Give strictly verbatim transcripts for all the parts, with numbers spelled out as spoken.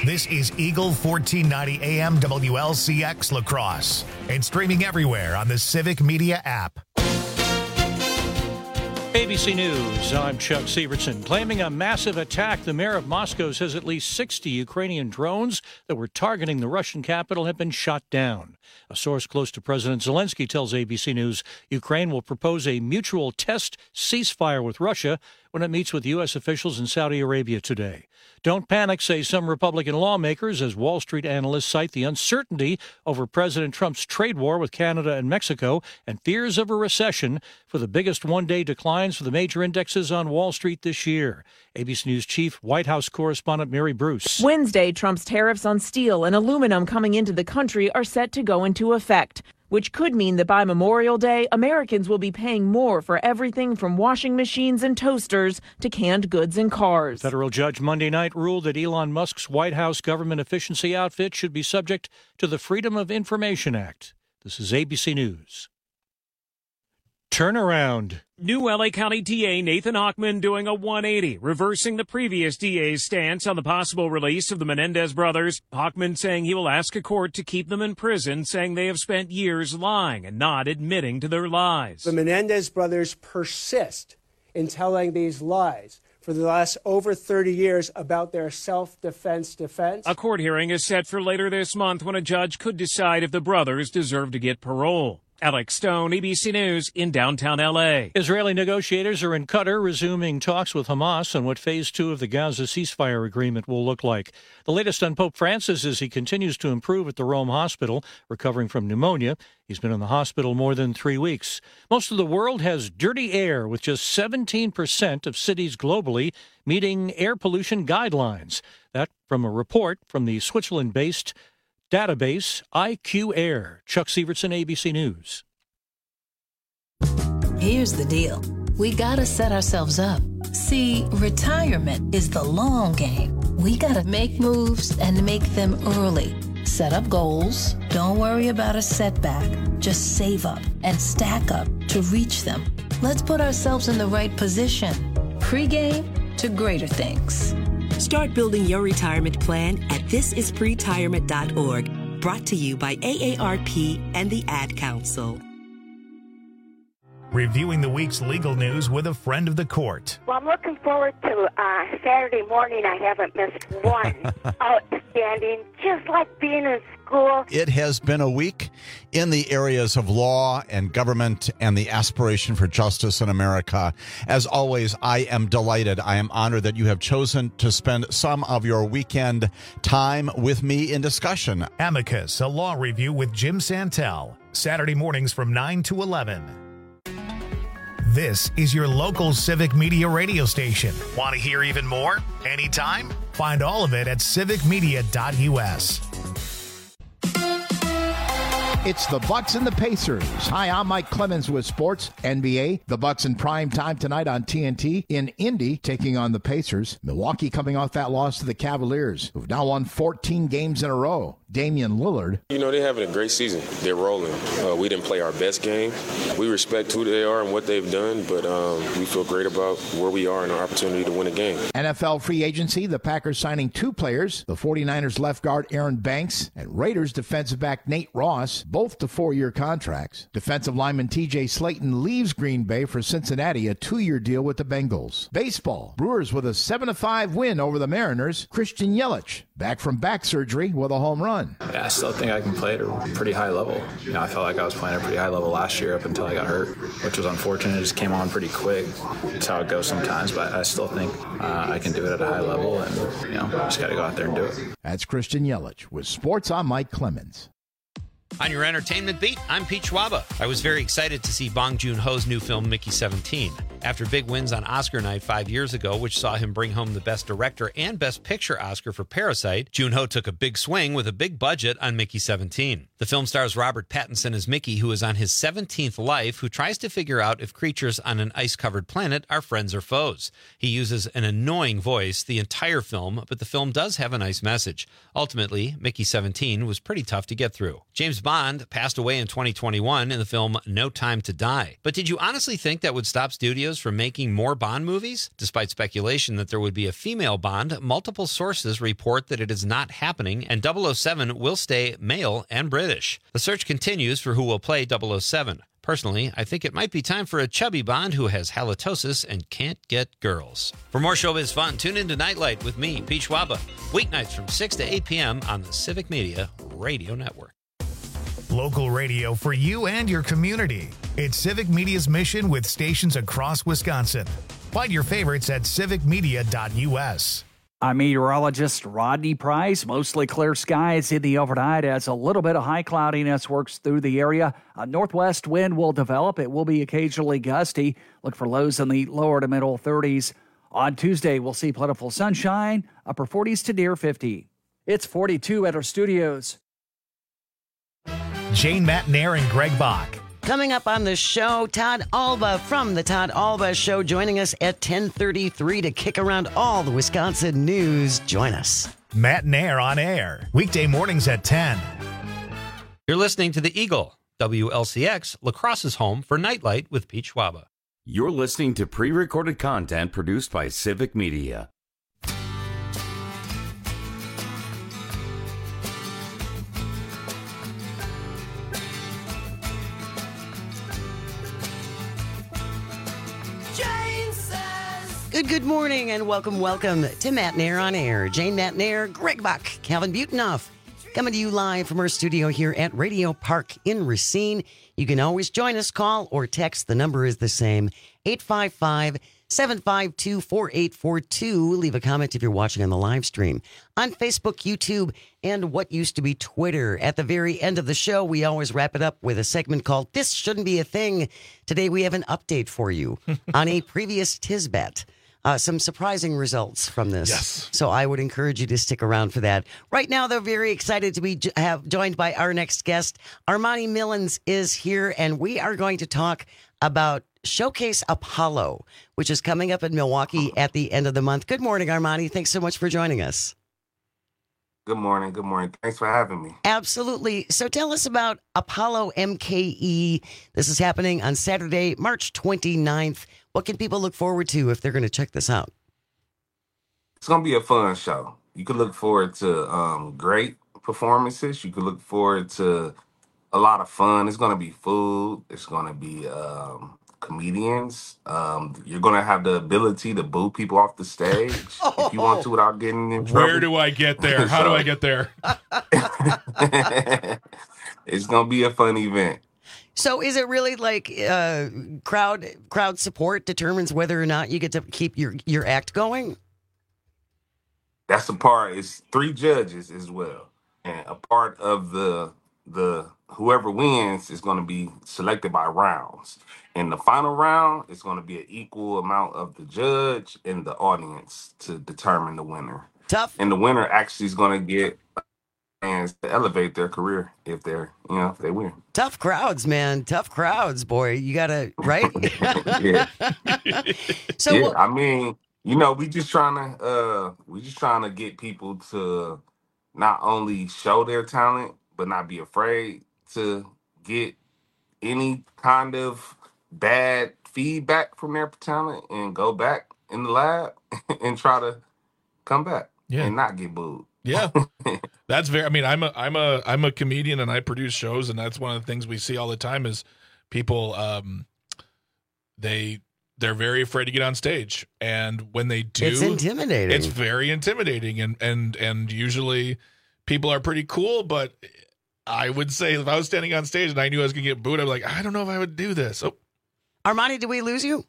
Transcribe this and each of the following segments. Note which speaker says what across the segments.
Speaker 1: This is Eagle fourteen ninety A M W L C X La Crosse and streaming everywhere on the Civic Media app.
Speaker 2: A B C News, I'm Chuck Severson. Claiming a massive attack, the mayor of Moscow says at least sixty Ukrainian drones that were targeting the Russian capital have been shot down. A source close to President Zelensky tells A B C News Ukraine will propose a mutual test ceasefire with Russia when it meets with U S officials in Saudi Arabia today. Don't panic, say some Republican lawmakers, as Wall Street analysts cite the uncertainty over President Trump's trade war with Canada and Mexico and fears of a recession for the biggest one-day declines for the major indexes on Wall Street this year. A B C News chief White House correspondent Mary Bruce.
Speaker 3: Wednesday, Trump's tariffs on steel and aluminum coming into the country are set to go into effect, which could mean that by Memorial Day, Americans will be paying more for everything from washing machines and toasters to canned goods and cars.
Speaker 2: Federal judge Monday night ruled that Elon Musk's White House government efficiency outfit should be subject to the Freedom of Information Act. This is A B C News. Turnaround.
Speaker 4: New L A County D A Nathan Hochman doing a one eighty, reversing the previous D A's stance on the possible release of the Menendez brothers. Hochman saying he will ask a court to keep them in prison, saying they have spent years lying and not admitting to their lies.
Speaker 5: The Menendez brothers persist in telling these lies for the last over thirty years about their self-defense defense.
Speaker 4: A court hearing is set for later this month when a judge could decide if the brothers deserve to get parole. Alex Stone, A B C News, in downtown L A.
Speaker 2: Israeli negotiators are in Qatar resuming talks with Hamas on what phase two of the Gaza ceasefire agreement will look like. The latest on Pope Francis is he continues to improve at the Rome hospital, recovering from pneumonia. He's been in the hospital more than three weeks. Most of the world has dirty air, with just seventeen percent of cities globally meeting air pollution guidelines. That from a report from the Switzerland-based database I Q Air. Chuck Severson, A B C News.
Speaker 6: Here's the deal. We gotta set ourselves up. See, retirement is the long game. We gotta make moves and make them early. Set up goals. Don't worry about a setback. Just save up and stack up to reach them. Let's put ourselves in the right position. Pre-game to greater things.
Speaker 7: Start building your retirement plan at this is pretirement dot org. Brought to you by A A R P and the Ad Council.
Speaker 1: Reviewing the week's legal news with a friend of the court.
Speaker 8: Well, I'm looking forward to uh, Saturday morning. I haven't missed one. Outstanding, just like being in school.
Speaker 9: It has been a week in the areas of law and government and the aspiration for justice in America. As always, I am delighted. I am honored that you have chosen to spend some of your weekend time with me in discussion.
Speaker 1: Amicus, a law review with Jim Santel. Saturday mornings from nine to eleven. This is your local Civic Media radio station. Want to hear even more? Anytime? Find all of it at civic media dot U S.
Speaker 10: It's the Bucks and the Pacers. Hi, I'm Mike Clemens with Sports N B A. The Bucks in prime time tonight on T N T in Indy, taking on the Pacers. Milwaukee coming off that loss to the Cavaliers, who've now won fourteen games in a row. Damian Lillard.
Speaker 11: You know, they're having a great season. They're rolling. Uh, we didn't play our best game. We respect who they are and what they've done, but um, we feel great about where we are and our opportunity to win a game.
Speaker 10: N F L free agency, the Packers signing two players, the 49ers left guard Aaron Banks and Raiders defensive back Nate Ross, both to four-year contracts. Defensive lineman T J Slayton leaves Green Bay for Cincinnati, a two-year deal with the Bengals. Baseball, Brewers with a seven to five win over the Mariners. Christian Yelich back from back surgery with a home run.
Speaker 12: Yeah, I still think I can play at a pretty high level. You know, I felt like I was playing at a pretty high level last year up until I got hurt, which was unfortunate. It just came on pretty quick. That's how it goes sometimes, but I still think uh, I can do it at a high level, and, you know, just got to go out there and do it.
Speaker 10: That's Christian Yelich with Sports. I'm Mike Clemens.
Speaker 13: On your entertainment beat, I'm Pete Schwaba. I was very excited to see Bong Joon-ho's new film, Mickey seventeen. After big wins on Oscar night five years ago, which saw him bring home the Best Director and Best Picture Oscar for Parasite, Joon-ho took a big swing with a big budget on Mickey seventeen. The film stars Robert Pattinson as Mickey, who is on his seventeenth life, who tries to figure out if creatures on an ice-covered planet are friends or foes. He uses an annoying voice the entire film, but the film does have a nice message. Ultimately, Mickey seventeen was pretty tough to get through. James Bond passed away in twenty twenty-one in the film No Time to Die. But did you honestly think that would stop studios studios from making more Bond movies? Despite speculation that there would be a female Bond, multiple sources report that it is not happening, and double oh seven will stay male and British. The search continues for who will play double oh seven. Personally, I think it might be time for a chubby Bond who has halitosis and can't get girls. For more showbiz fun, tune into Nightlight with me, Pete Schwaba, weeknights from six to eight p.m. on the Civic Media Radio Network.
Speaker 1: Local radio for you and your community. It's Civic Media's mission with stations across Wisconsin. Find your favorites at civic media dot u s.
Speaker 14: I'm meteorologist Rodney Price. Mostly clear skies in the overnight as a little bit of high cloudiness works through the area. A northwest wind will develop. It will be occasionally gusty. Look for lows in the lower to middle thirties. On Tuesday, we'll see plentiful sunshine, upper forties to near fifty. It's forty-two at our studios.
Speaker 1: Jane Matnair and Greg Bach.
Speaker 15: Coming up on the show, Todd Alba from the Todd Alba Show joining us at ten thirty-three to kick around all the Wisconsin news. Join us.
Speaker 1: Matnair on air, weekday mornings at ten.
Speaker 13: You're listening to The Eagle, W L C X, La Crosse's home for Nightlight with Pete Schwaba.
Speaker 16: You're listening to pre-recorded content produced by Civic Media.
Speaker 15: Good, good morning and welcome, welcome to Matnair on Air. Jane Matnair, Greg Bach, Calvin Butonoff, coming to you live from our studio here at Radio Park in Racine. You can always join us, call or text. The number is the same, eight five five, seven five two, four eight four two. Leave a comment if you're watching on the live stream on Facebook, YouTube, and what used to be Twitter. At the very end of the show, we always wrap it up with a segment called This Shouldn't Be a Thing. Today, we have an update for you on a previous Tisbet. Uh, some surprising results from this.
Speaker 9: Yes.
Speaker 15: So I would encourage you to stick around for that. Right now, they're very excited to be jo- have joined by our next guest. Armani Millens is here, and we are going to talk about Showcase Apollo, which is coming up in Milwaukee at the end of the month. Good morning, Armani. Thanks so much for joining us.
Speaker 17: Good morning. Good morning. Thanks for having me.
Speaker 15: Absolutely. So tell us about Apollo M K E. This is happening on Saturday, March twenty-ninth. What can people look forward to if they're going to check this out?
Speaker 17: It's going to be a fun show. You can look forward to um, great performances. You can look forward to a lot of fun. It's going to be food. It's going to be um, comedians. Um, you're going to have the ability to boo people off the stage oh. if you want to without getting in trouble.
Speaker 18: Where do I get there? How so, do I get there?
Speaker 17: It's going to be a fun event.
Speaker 15: So is it really like uh, crowd crowd support determines whether or not you get to keep your, your act going?
Speaker 17: That's the part. It's three judges as well. And a part of the the whoever wins is going to be selected by rounds. In the final round, it's going to be an equal amount of the judge and the audience to determine the winner.
Speaker 15: Tough.
Speaker 17: And the winner actually is going to get and to elevate their career if they're, you know, if they win.
Speaker 15: Tough crowds, man. Tough crowds, boy. You gotta, right?
Speaker 17: yeah.
Speaker 15: So,
Speaker 17: yeah, I mean, you know, we just trying to, uh, we just trying to get people to not only show their talent, but not be afraid to get any kind of bad feedback from their talent and go back in the lab and try to come back
Speaker 18: yeah.
Speaker 17: and not get booed.
Speaker 18: Yeah, that's very. I mean, I'm a I'm a I'm a comedian and I produce shows, and that's one of the things we see all the time is people. Um, they they're very afraid to get on stage, and when they do,
Speaker 15: it's intimidating.
Speaker 18: It's very intimidating, and and and usually people are pretty cool, but I would say if I was standing on stage and I knew I was gonna get booed, I'm like, I don't know if I would do this. Oh,
Speaker 15: Armani, did we lose you?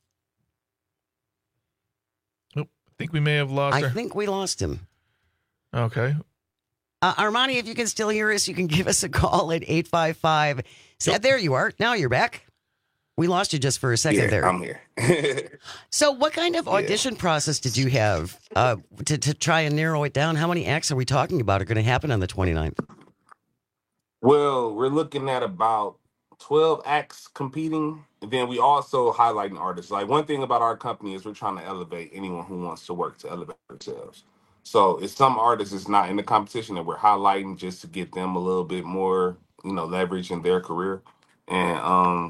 Speaker 18: Nope. I think we may have lost.
Speaker 15: I
Speaker 18: her.
Speaker 15: think we lost him.
Speaker 18: Okay.
Speaker 15: Uh, Armani, if you can still hear us, you can give us a call at eight five five. Yep. There you are. Now you're back. We lost you just for a second
Speaker 17: yeah,
Speaker 15: there.
Speaker 17: I'm here.
Speaker 15: So what kind of audition yeah. process did you have uh, to, to try and narrow it down? How many acts are we talking about are going to happen on the twenty-ninth?
Speaker 17: Well, we're looking at about twelve acts competing. And then we also highlighting artists. Like one thing about our company is we're trying to elevate anyone who wants to work to elevate themselves. So it's some artists that's not in the competition that we're highlighting just to get them a little bit more, you know, leverage in their career and um,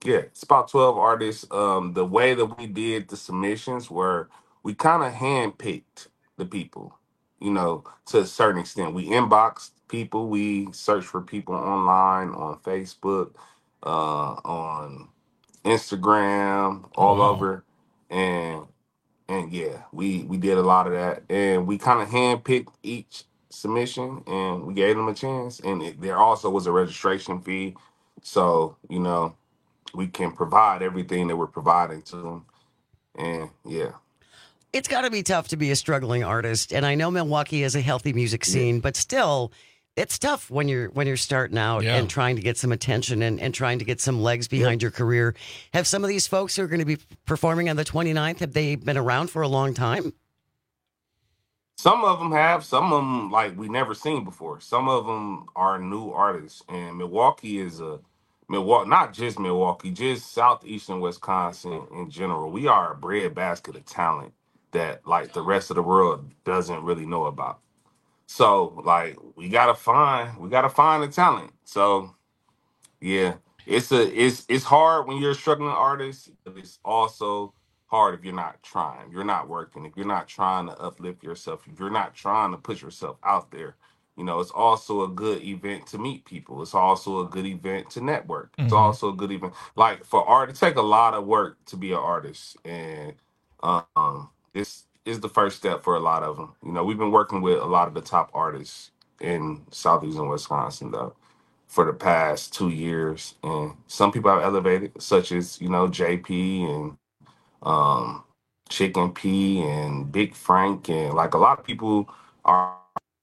Speaker 17: Yeah, it's about twelve artists. Um, the way that we did the submissions were we kind of handpicked the people, you know, to a certain extent. We inboxed people, we searched for people online on Facebook, uh, on Instagram,
Speaker 18: Oh,
Speaker 17: all
Speaker 18: wow.
Speaker 17: over. And and yeah, we we did a lot of that. And we kind of handpicked each submission and we gave them a chance. And it, there also was a registration fee. So, you know, we can provide everything that we're providing to them. And yeah.
Speaker 15: It's got to be tough to be a struggling artist, and I know Milwaukee is a healthy music scene, but still, it's tough when you're when you're starting out
Speaker 18: Yeah.
Speaker 15: and trying to get some attention and, and trying to get some legs behind your career. Have some of these folks who are going to be performing on the twenty-ninth, have they been around for a long time?
Speaker 17: Some of them have, some of them like we never seen before. Some of them are new artists, and Milwaukee is a Milwaukee, not just Milwaukee, just southeastern Wisconsin in general. We are a breadbasket of talent that like the rest of the world doesn't really know about. So like we gotta find, we gotta find the talent. So yeah, it's a it's it's hard when you're a struggling artist, but it's also hard if you're not trying. You're not working. If you're not trying to uplift yourself, if you're not trying to put yourself out there. You know, it's also a good event to meet people. It's also a good event to network. It's
Speaker 18: Mhm.
Speaker 17: also a good event. Like for art, it take a lot of work to be an artist, and um, this is the first step for a lot of them. You know, we've been working with a lot of the top artists in southeastern Wisconsin, though, for the past two years, and some people have elevated, such as you know J P and um, Chicken P and Big Frank, and like a lot of people are.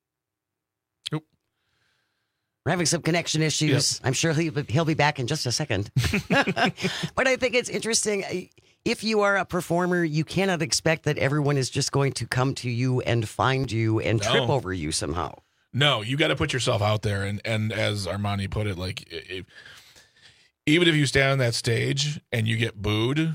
Speaker 15: We're having some connection issues. I'm sure he'll, he'll be back in just a second. But I think it's interesting. If you are a performer, you cannot expect that everyone is just going to come to you and find you and
Speaker 18: No.
Speaker 15: trip over you somehow.
Speaker 18: No, you got to put yourself out there, and and as Armani put it, like if, even if you stand on that stage and you get booed,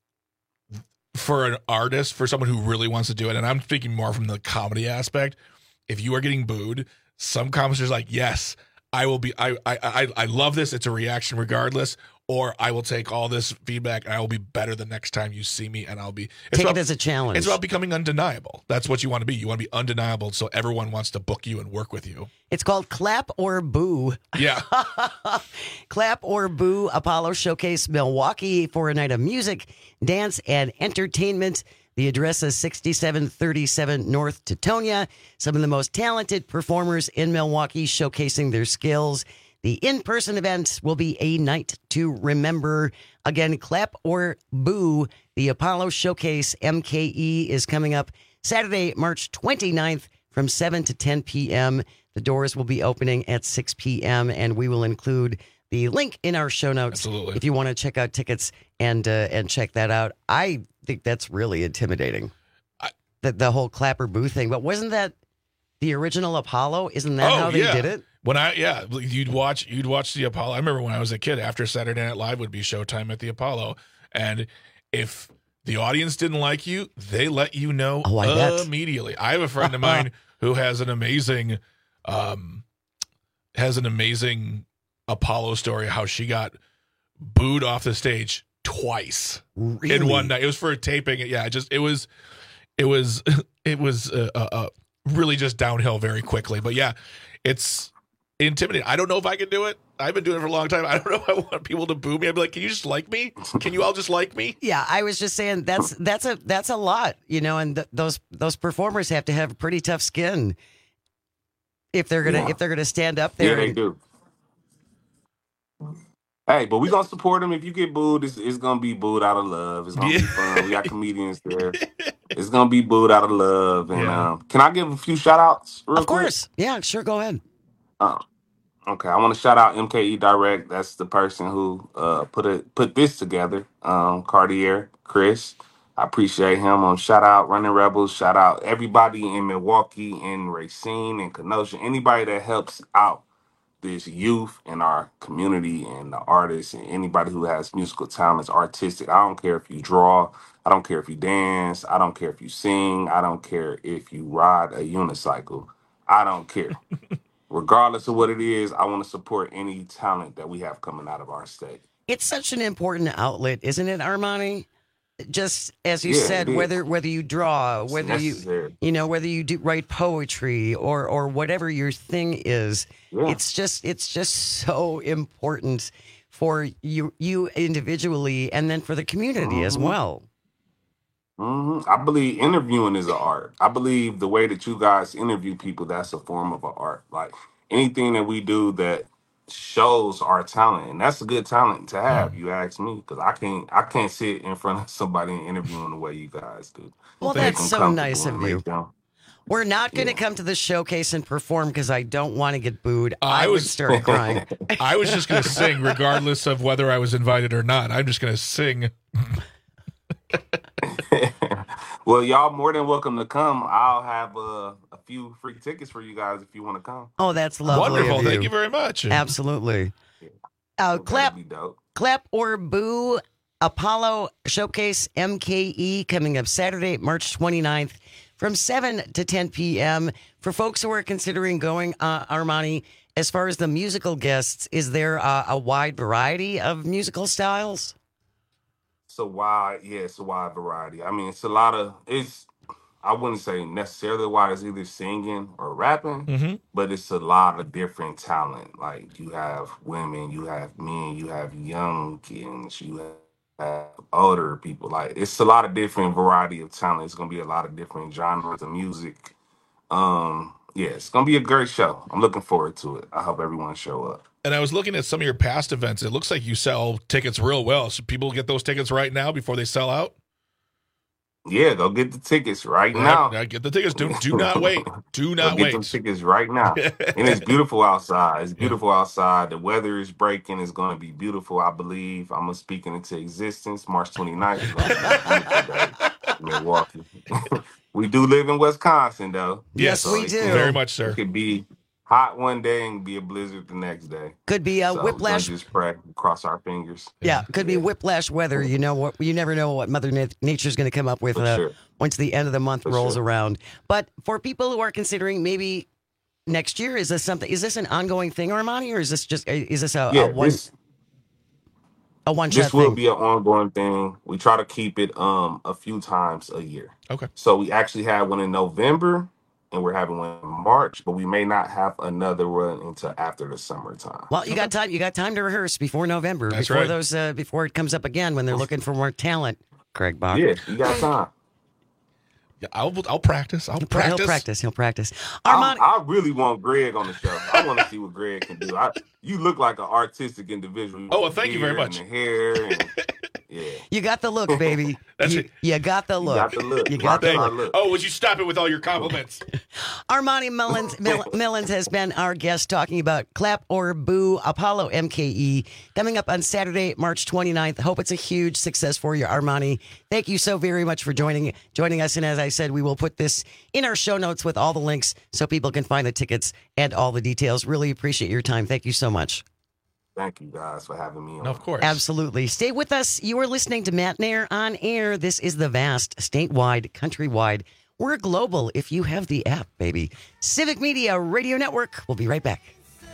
Speaker 18: for an artist, for someone who really wants to do it, and I'm speaking more from the comedy aspect, if you are getting booed, some comics are like, yes, I will be. I I I, I love this. It's a reaction regardless. Or I will take all this feedback and I will be better the next time you see me, and I'll be it's
Speaker 15: Take
Speaker 18: about,
Speaker 15: it as a challenge.
Speaker 18: It's about becoming undeniable. That's what you want to be. You want to be undeniable, so everyone wants to book you and work with you.
Speaker 15: It's called Clap or Boo.
Speaker 18: Yeah.
Speaker 15: Clap or Boo Apollo Showcase Milwaukee for a night of music, dance, and entertainment. The address is sixty-seven thirty-seven North Teutonia. Some of the most talented performers in Milwaukee showcasing their skills. The in-person event will be a night to remember. Again, Clap or Boo, the Apollo Showcase M K E is coming up Saturday, March twenty-ninth from seven to ten p.m. The doors will be opening at six p.m., and we will include the link in our show notes.
Speaker 18: Absolutely.
Speaker 15: If you want to check out tickets and uh, and check that out. I think that's really intimidating,
Speaker 18: I,
Speaker 15: the, the whole Clap or Boo thing. But wasn't that the original Apollo? Isn't that
Speaker 18: oh,
Speaker 15: how they
Speaker 18: yeah.
Speaker 15: did it?
Speaker 18: When I yeah, you'd watch you'd watch the Apollo. I remember when I was a kid, after Saturday Night Live would be showtime at the Apollo, and if the audience didn't like you, they let you know
Speaker 15: Oh, I bet.
Speaker 18: immediately. I have a friend of mine who has an amazing, um, has an amazing Apollo story. How she got booed off the stage twice
Speaker 15: Really?
Speaker 18: in one night. It was for a taping. Yeah, it just it was, it was, it was uh, uh, uh, really just downhill very quickly. But yeah, it's intimidating. I don't know if I can do it. I've been doing it for a long time. I don't know if I want people to boo me. I'd be like, can you just like me? Can you all just like me?
Speaker 15: Yeah, I was just saying that's that's a that's a lot, you know, and th- those those performers have to have pretty tough skin if they're gonna
Speaker 17: Yeah.
Speaker 15: if they're gonna stand up there.
Speaker 17: Yeah, they
Speaker 15: and-
Speaker 17: do. Hey, but we gonna support them. If you get booed, it's, it's gonna be booed out of love. It's gonna be fun. We got comedians there. It's gonna be booed out of love. And
Speaker 18: Yeah.
Speaker 17: um, can I give a few shout outs real
Speaker 15: Of
Speaker 17: quick?
Speaker 15: course, yeah, sure, go ahead.
Speaker 17: Uh, okay, I want to shout out M K E Direct. That's the person who uh, put it put this together. Um, Cartier, Chris. I appreciate him. Um, shout out Running Rebels. Shout out everybody in Milwaukee and Racine and Kenosha. Anybody that helps out this youth in our community and the artists and anybody who has musical talents, artistic. I don't care if you draw. I don't care if you dance. I don't care if you sing. I don't care if you ride a unicycle. I don't care. Regardless of what it is, I want to support any talent that we have coming out of our state.
Speaker 15: It's such an important outlet, isn't it, Armani? Just as you
Speaker 17: Yeah,
Speaker 15: said,
Speaker 17: it is.
Speaker 15: whether whether you draw,
Speaker 17: It's
Speaker 15: whether you
Speaker 17: necessary.
Speaker 15: you know whether you do write poetry or or whatever your thing is,
Speaker 17: Yeah.
Speaker 15: it's just it's just so important for you you individually and then for the community as
Speaker 17: Mhm.
Speaker 15: well.
Speaker 17: hmm I believe interviewing is an art. I believe the way that you guys interview people, that's a form of an art. Like anything that we do that shows our talent, and that's a good talent to have. You ask me, because I can't, I can't sit in front of somebody and interview them the way you guys do.
Speaker 15: Well,
Speaker 17: Make
Speaker 15: that's
Speaker 17: them
Speaker 15: so
Speaker 17: comfortable
Speaker 15: nice
Speaker 17: and
Speaker 15: of
Speaker 17: make
Speaker 15: you.
Speaker 17: them-
Speaker 15: We're not going to come to the showcase and perform because I don't want to get booed. I, would start crying.
Speaker 18: I was just going to sing regardless of whether I was invited or not. I'm just going to sing.
Speaker 17: Well, y'all more than welcome to come. I'll have uh, a few free tickets for you guys if you want to come.
Speaker 15: Oh, that's lovely.
Speaker 18: Wonderful.
Speaker 15: of
Speaker 18: Thank you very much.
Speaker 15: Absolutely. Uh, clap,
Speaker 17: Be dope.
Speaker 15: clap or boo. Apollo Showcase M K E coming up Saturday, March twenty-ninth from seven to ten p.m. For folks who are considering going, uh, Armani, as far as the musical guests, is there uh, a wide variety of musical styles?
Speaker 17: It's a wide, yeah, it's a wide variety. I mean, it's a lot of, it's, I wouldn't say necessarily wide, it's either singing or rapping,
Speaker 18: Mhm.
Speaker 17: but it's a lot of different talent. Like you have women, you have men, you have young kids, you have older people. Like it's a lot of different variety of talent. It's gonna be a lot of different genres of music. Um, yeah, it's gonna be a great show. I'm looking forward to it. I hope everyone show up.
Speaker 18: And I was looking at some of your past events. It looks like you sell tickets real well. Should people get those tickets right now before they sell out?
Speaker 17: Yeah, go get the tickets right now.
Speaker 18: Right, get the tickets. Do, do not wait. Do
Speaker 17: Go
Speaker 18: not
Speaker 17: get
Speaker 18: wait.
Speaker 17: them tickets right now. And it's beautiful outside. It's beautiful outside. The weather is breaking. It's going to be beautiful, I believe. I'm going to speak it into existence. March twenty-ninth is going to be a beautiful day in Milwaukee. We do live in Wisconsin, though.
Speaker 15: Yes, we
Speaker 17: it
Speaker 15: do.
Speaker 17: can-
Speaker 18: Very much, sir.
Speaker 17: It could be hot one day and be a blizzard the next day.
Speaker 15: Could be a
Speaker 17: So we're gonna
Speaker 15: whiplash.
Speaker 17: just pray, cross our fingers.
Speaker 15: Yeah, could be whiplash weather. You know what? You never know what Mother Nat- Nature's going to come up with
Speaker 17: For
Speaker 15: uh,
Speaker 17: sure.
Speaker 15: once the end of the month
Speaker 17: For
Speaker 15: rolls
Speaker 17: sure.
Speaker 15: around. But for people who are considering maybe next year, is this something? Is this an ongoing thing, Armani, or is this just is this a,
Speaker 17: Yeah,
Speaker 15: a one
Speaker 17: this,
Speaker 15: a one shot
Speaker 17: this will
Speaker 15: thing?
Speaker 17: be an ongoing thing. We try to keep it um a few times a year.
Speaker 18: Okay.
Speaker 17: So we actually had one in November and we're having one in March, but we may not have another one until after the summertime.
Speaker 15: Well, you got time. You got time to rehearse before November,
Speaker 18: That's
Speaker 15: before
Speaker 18: right.
Speaker 15: those, uh, before it comes up again when they're looking for more talent. Craig Bach.
Speaker 17: Yeah, you got time.
Speaker 18: Yeah, I'll I'll practice. I'll
Speaker 15: He'll
Speaker 18: practice.
Speaker 15: practice. He'll practice.
Speaker 17: I,
Speaker 15: Armani.
Speaker 17: I really want Greg on the show. I want to see what Greg can do. I, you look like an artistic individual.
Speaker 18: Oh, well, thank you very
Speaker 17: Beard
Speaker 18: much.
Speaker 17: And the hair and, yeah.
Speaker 15: You got the look, baby.
Speaker 18: That's
Speaker 15: you,
Speaker 18: it.
Speaker 15: you got the look.
Speaker 17: got the look.
Speaker 15: You got the
Speaker 17: Rock
Speaker 15: look.
Speaker 17: our look.
Speaker 18: Oh, would you stop it with all your compliments?
Speaker 15: Armani Mullins, Mill, Millens has been our guest talking about Clap or Boo Apollo M K E coming up on Saturday, March twenty-ninth. Hope it's a huge success for you, Armani. Thank you so very much for joining joining us. And as I said, we will put this in our show notes with all the links so people can find the tickets and all the details. Really appreciate your time. Thank you so much.
Speaker 17: Thank you guys for having me on.
Speaker 18: No, of course.
Speaker 15: Absolutely. Stay with us. You are listening to Matt Nair on air. This is the vast, statewide, countrywide. We're global if you have the app, baby. Civic Media Radio Network. We'll be right back.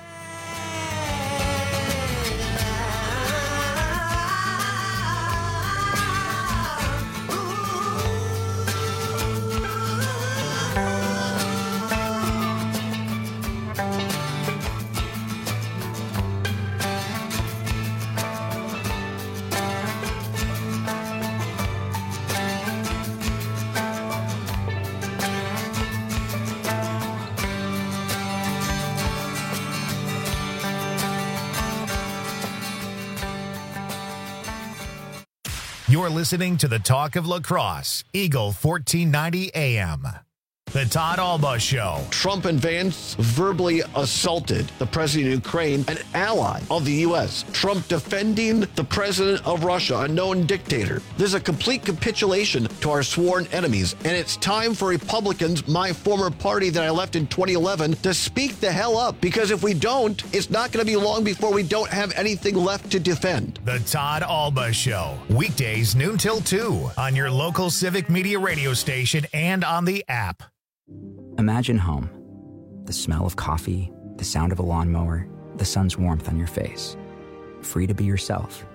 Speaker 1: You're listening to the Talk of Lacrosse, Eagle fourteen ninety A M. The Todd Alba Show.
Speaker 10: Trump and Vance verbally assaulted the president of Ukraine, an ally of the U S. Trump defending the president of Russia, a known dictator. There's a complete capitulation to our sworn enemies, and it's time for Republicans, my former party that I left in twenty eleven, to speak the hell up, because if we don't, it's not going to be long before we don't have anything left to defend.
Speaker 1: The Todd Alba Show. Weekdays noon till two on your local Civic Media radio station and on the app.
Speaker 19: Imagine home. The smell of coffee, the sound of a lawnmower, the sun's warmth on your face. Free to be yourself,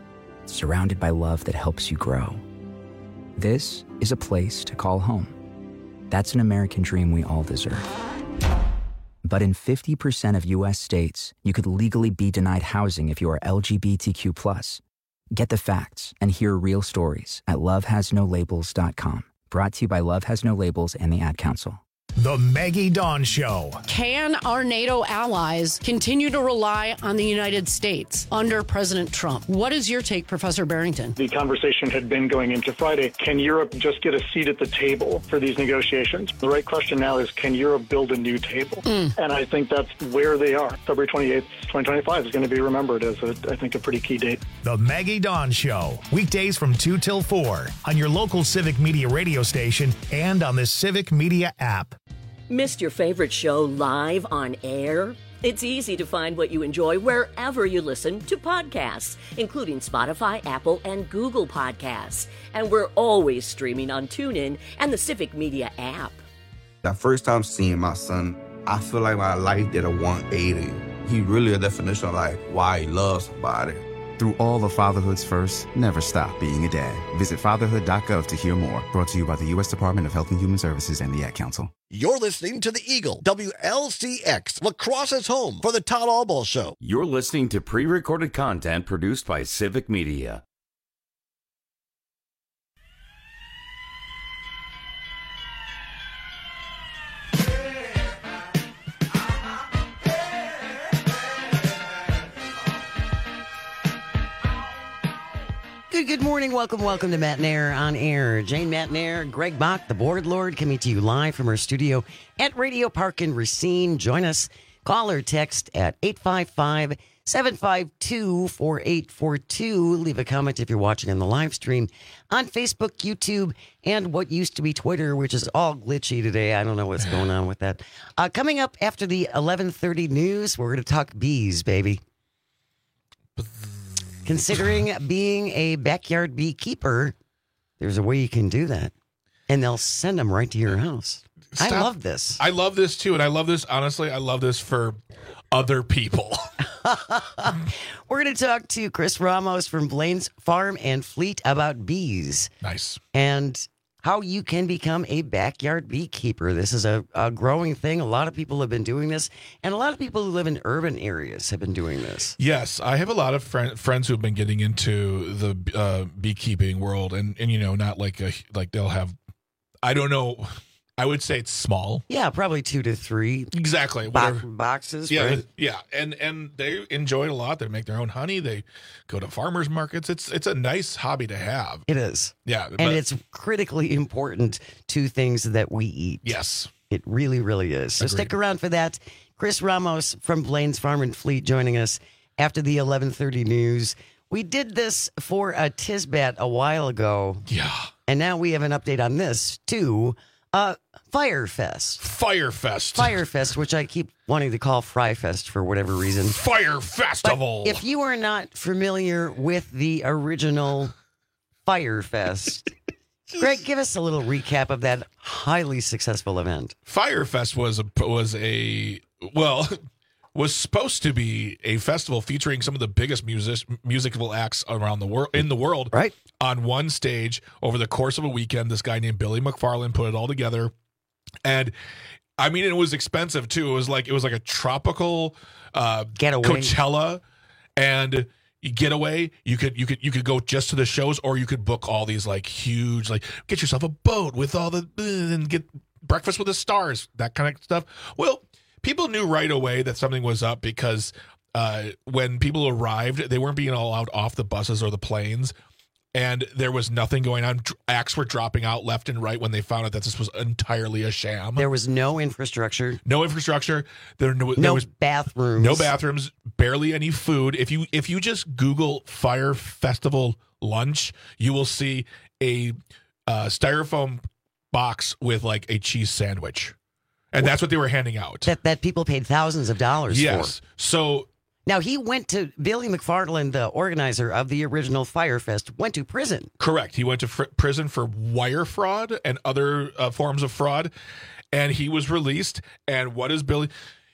Speaker 19: surrounded by love that helps you grow. This is a place to call home. That's an American dream we all deserve. But in fifty percent of U S states, you could legally be denied housing if you are L G B T Q plus. Get the facts and hear real stories at love has no labels dot com. Brought to you by Love Has No Labels and the Ad Council.
Speaker 1: The Maggie Dawn Show.
Speaker 20: Can our NATO allies continue to rely on the United States under President Trump? What is your take, Professor Barrington?
Speaker 21: The conversation had been going into Friday. Can Europe just get a seat at the table for these negotiations? The right question now is, can Europe build a new table? Mm. And I think that's where they are. February twenty-eighth, twenty twenty-five is going to be remembered as, a, I think, a pretty key date.
Speaker 1: The Maggie Dawn Show. Weekdays from two till four on your local Civic Media radio station and on the Civic Media app.
Speaker 22: Missed your favorite show live on air? It's easy to find what you enjoy wherever you listen to podcasts, including Spotify, Apple, and Google Podcasts. And we're always streaming on TuneIn and the Civic Media app.
Speaker 23: The first time seeing my son, I feel like my life did a one eighty. He really a definition of like why he loves somebody.
Speaker 24: Through all of fatherhood's first, never stop being a dad. Visit fatherhood dot gov to hear more. Brought to you by the U S Department of Health and Human Services and the Ad Council.
Speaker 25: You're listening to the Eagle, W L C X, Lacrosse's home for the Todd Albaugh Show.
Speaker 16: You're listening to pre-recorded content produced by Civic Media.
Speaker 15: Good, good morning. Welcome, welcome to Matt Nair on Air. Jane Matt Nair, Greg Bach, the board lord, coming to you live from our studio at Radio Park in Racine. Join us. Call or text at eight five five, seven five two, four eight four two. Leave a comment if you're watching on the live stream on Facebook, YouTube, and what used to be Twitter, which is all glitchy today. I don't know what's going on with that. Uh, coming up after the eleven thirty news, we're going to talk bees, baby. Considering being a backyard beekeeper, there's a way you can do that. And they'll send them right to your house. Stop. I love this.
Speaker 18: I love this too. And I love this, honestly, I love this for other people.
Speaker 15: We're going to talk to Chris Ramos from Blaine's Farm and Fleet about bees.
Speaker 18: Nice.
Speaker 15: And how you can become a backyard beekeeper. This is a, a growing thing. A lot of people have been doing this, and a lot of people who live in urban areas have been doing this.
Speaker 18: Yes, I have a lot of friend, friends who've been getting into the uh, beekeeping world, and, and you know, not like a, like they'll have, I don't know, I would say it's small.
Speaker 15: Yeah, probably two to three.
Speaker 18: Exactly.
Speaker 15: Bo- boxes.
Speaker 18: Yeah,
Speaker 15: right?
Speaker 18: yeah, and and they enjoy it a lot. They make their own honey. They go to farmers markets. It's it's a nice hobby to have.
Speaker 15: It is.
Speaker 18: Yeah,
Speaker 15: and
Speaker 18: but,
Speaker 15: it's critically important to things that we eat.
Speaker 18: Yes,
Speaker 15: it really, really is. So
Speaker 18: Agreed.
Speaker 15: Stick around for that. Chris Ramos from Blaine's Farm and Fleet joining us after the eleven thirty news. We did this for a Tisbat a while ago.
Speaker 18: Yeah,
Speaker 15: and now we have an update on this too. Uh, Firefest.
Speaker 18: Firefest.
Speaker 15: Firefest, which I keep wanting to call Fryfest for whatever reason.
Speaker 18: Fire Festival.
Speaker 15: But if you are not familiar with the original Firefest, Greg, give us a little recap of that highly successful event.
Speaker 18: Firefest was a, was a, well, was supposed to be a festival featuring some of the biggest music, musical acts around the world, in the world.
Speaker 15: Right.
Speaker 18: On one stage over the course of a weekend. This guy named Billy McFarland put it all together. And I mean, it was expensive too. It was like, it was like a tropical uh,
Speaker 15: getaway.
Speaker 18: Coachella, and you get away. You could, you could, you could go just to the shows, or you could book all these like huge, like get yourself a boat with all the, and get breakfast with the stars, that kind of stuff. Well, people knew right away that something was up because uh, when people arrived, they weren't being allowed off the buses or the planes. And there was nothing going on. Acts were dropping out left and right when they found out that this was entirely a sham.
Speaker 15: There was no infrastructure.
Speaker 18: No infrastructure. There, no,
Speaker 15: no
Speaker 18: there was
Speaker 15: bathrooms.
Speaker 18: No bathrooms. Barely any food. If you if you just Google Fire Festival lunch, you will see a uh, styrofoam box with like a cheese sandwich, and that's what they were handing out.
Speaker 15: That that people paid thousands of dollars
Speaker 18: yes.
Speaker 15: for.
Speaker 18: So.
Speaker 15: Now, he went to, Billy McFarland, the organizer of the original Firefest, went to prison.
Speaker 18: Correct. He went to fr- prison for wire fraud and other uh, forms of fraud, and he was released. And what is Billy?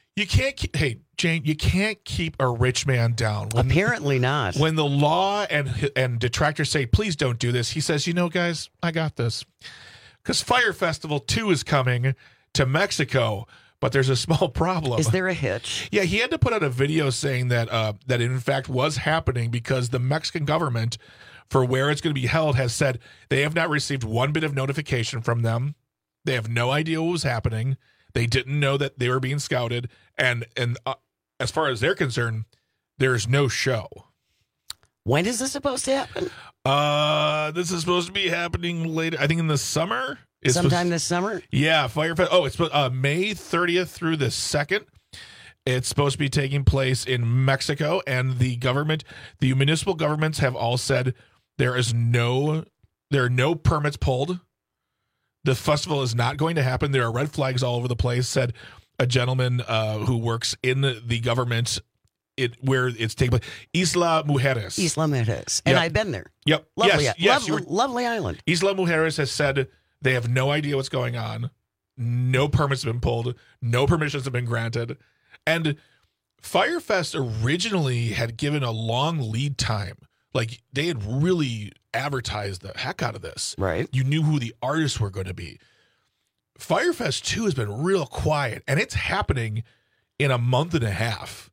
Speaker 18: You can't keep, hey, Jane, you can't keep a rich man down. When,
Speaker 15: Apparently not.
Speaker 18: When the law and and detractors say, please don't do this, he says, you know, guys, I got this. Because Fire Festival two is coming to Mexico, but there's a small problem.
Speaker 15: Is there a hitch?
Speaker 18: Yeah, he had to put out a video saying that uh, that it in fact was happening because the Mexican government, for where it's going to be held, has said they have not received one bit of notification from them. They have no idea what was happening. They didn't know that they were being scouted, and and uh, as far as they're concerned, there's no show.
Speaker 15: When is this supposed to happen?
Speaker 18: Uh, this is supposed to be happening later. I think in the summer. It's
Speaker 15: Sometime
Speaker 18: supposed,
Speaker 15: this summer.
Speaker 18: Yeah, Fire Fest. Oh, it's uh, May thirtieth through the second. It's supposed to be taking place in Mexico, and the government, the municipal governments, have all said there is no, there are no permits pulled. The festival is not going to happen. There are red flags all over the place, said a gentleman uh, who works in the, the government it where it's taking place. Isla Mujeres.
Speaker 15: Isla Mujeres. And
Speaker 18: Yep.
Speaker 15: I've been there.
Speaker 18: Yep.
Speaker 15: Lovely,
Speaker 18: yes, yes,
Speaker 15: lovely,
Speaker 18: you were-
Speaker 15: lovely island.
Speaker 18: Isla Mujeres has said they have no idea what's going on. No permits have been pulled. No permissions have been granted. And Firefest originally had given a long lead time. Like, they had really advertised the heck out of this.
Speaker 15: Right.
Speaker 18: You knew who the artists were going to be. Firefest two has been real quiet, and it's happening in a month and a half.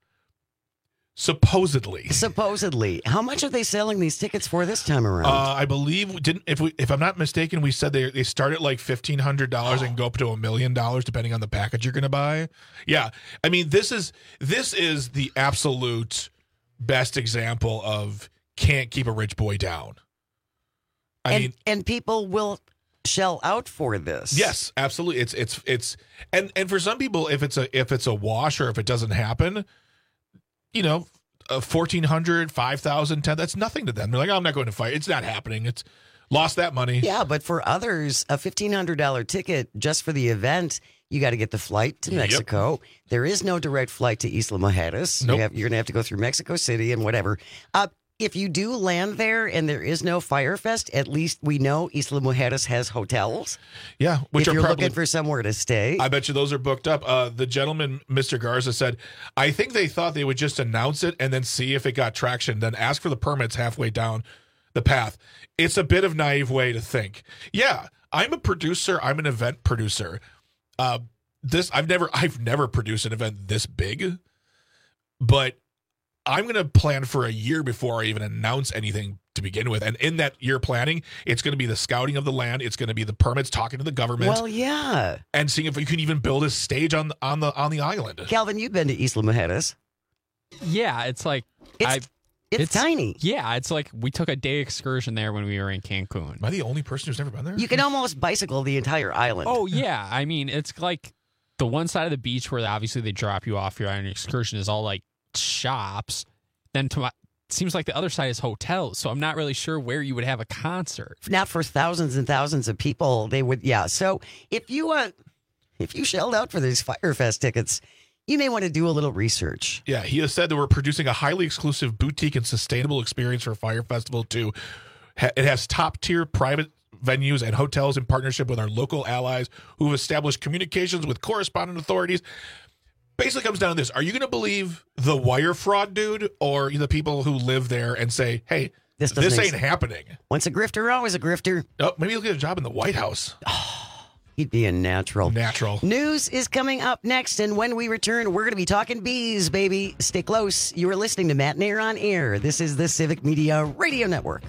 Speaker 18: Supposedly.
Speaker 15: Supposedly. How much are they selling these tickets for this time around?
Speaker 18: Uh, I believe didn't if we if I'm not mistaken, we said they they start at like fifteen hundred dollars and go up to a million dollars depending on the package you're going to buy. Yeah, I mean this is this is the absolute best example of can't keep a rich boy down. I
Speaker 15: and,
Speaker 18: mean,
Speaker 15: and people will shell out for this.
Speaker 18: yes, absolutely. It's it's it's and and for some people, if it's a if it's a wash or if it doesn't happen, you know, uh, fourteen hundred, five thousand, ten, that's nothing to them. They're like, oh, I'm not going to fight. It's not happening. It's lost that money.
Speaker 15: Yeah, but for others, a fifteen hundred dollars ticket just for the event, you got to get the flight to
Speaker 18: Yep.
Speaker 15: Mexico. There is no direct flight to Isla Mujeres.
Speaker 18: Nope.
Speaker 15: You have, you're going to have to go through Mexico City and whatever. Uh, if you do land there and there is no Firefest, at least we know Isla Mujeres has hotels.
Speaker 18: Yeah, which
Speaker 15: if
Speaker 18: are
Speaker 15: you're
Speaker 18: probably,
Speaker 15: looking for somewhere to stay.
Speaker 18: I bet you those are booked up. Uh, the gentleman, Mister Garza, said, I think they thought they would just announce it and then see if it got traction, then ask for the permits halfway down the path. It's a bit of naive way to think. Yeah, I'm a producer. I'm an event producer. Uh, this I've never I've never produced an event this big, but I'm going to plan for a year before I even announce anything to begin with. And in that year planning, it's going to be the scouting of the land. It's going to be the permits, talking to the government.
Speaker 15: Well, yeah.
Speaker 18: And seeing if you can even build a stage on on the on the island.
Speaker 15: Calvin, you've been to Isla Mujeres.
Speaker 2: Yeah, it's like
Speaker 15: It's,
Speaker 2: I,
Speaker 15: it's, tiny.
Speaker 2: Yeah, it's like we took a day excursion there when we were in Cancun.
Speaker 18: Am I the only person who's never been there?
Speaker 15: You can almost bicycle the entire island.
Speaker 2: Oh yeah, I mean it's like the one side of the beach where obviously they drop you off your on your excursion is all like shops. Then to my, it seems like the other side is hotels. So I'm not really sure where you would have a concert.
Speaker 15: Not for thousands and thousands of people. They would, yeah. So if you uh, if you shelled out for these Firefest tickets, you may want to do a little research.
Speaker 18: Yeah, he has said that we're producing a highly exclusive boutique and sustainable experience for Fire Festival two. It has top-tier private venues and hotels in partnership with our local allies who have established communications with correspondent authorities. Basically comes down to this. Are you going to believe the wire fraud dude or the people who live there and say, hey,
Speaker 15: This
Speaker 18: this,
Speaker 15: doesn't
Speaker 18: ain't
Speaker 15: make-
Speaker 18: happening?
Speaker 15: Once a grifter, always a grifter.
Speaker 18: Oh, maybe he'll get a job in the White House.
Speaker 15: He'd be a natural.
Speaker 18: Natural.
Speaker 15: News is coming up next, and when we return, we're going to be talking bees, baby. Stay close. You are listening to Matt Nair on Air. This is the Civic Media Radio Network.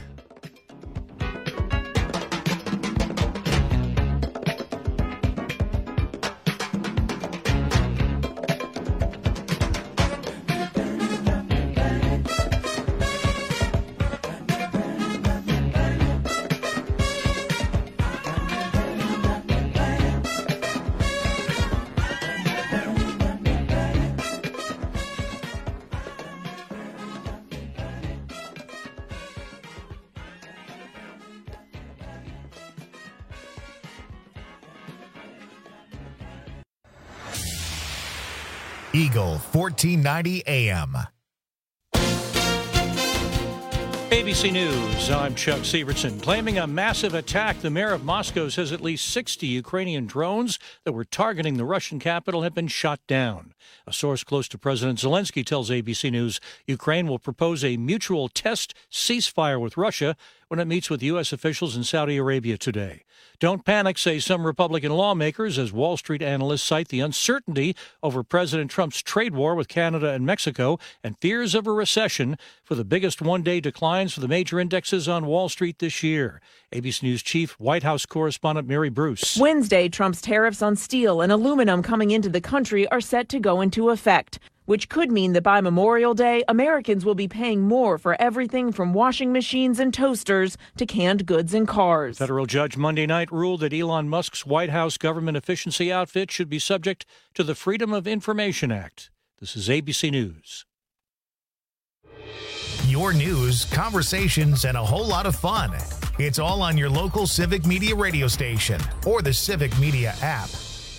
Speaker 1: Eagle fourteen ninety A M.
Speaker 3: A B C News, I'm Chuck Severson. Claiming a massive attack, the mayor of Moscow says at least sixty Ukrainian drones that were targeting the Russian capital have been shot down. A source close to President Zelensky tells A B C News Ukraine will propose a mutual test ceasefire with Russia when it meets with U S officials in Saudi Arabia today. Don't panic, say some Republican lawmakers, as Wall Street analysts cite the uncertainty over President Trump's trade war with Canada and Mexico and fears of a recession for the biggest one-day declines for the major indexes on Wall Street this year. A B C News chief White House correspondent Mary Bruce.
Speaker 4: Wednesday, Trump's tariffs on steel and aluminum coming into the country are set to go into effect, which could mean that by Memorial Day, Americans will be paying more for everything from washing machines and toasters to canned goods and cars.
Speaker 3: Federal judge Monday night ruled that Elon Musk's White House government efficiency outfit should be subject to the Freedom of Information Act. This is A B C News.
Speaker 1: Your news, conversations, and a whole lot of fun. It's all on your local Civic Media radio station or the Civic Media app.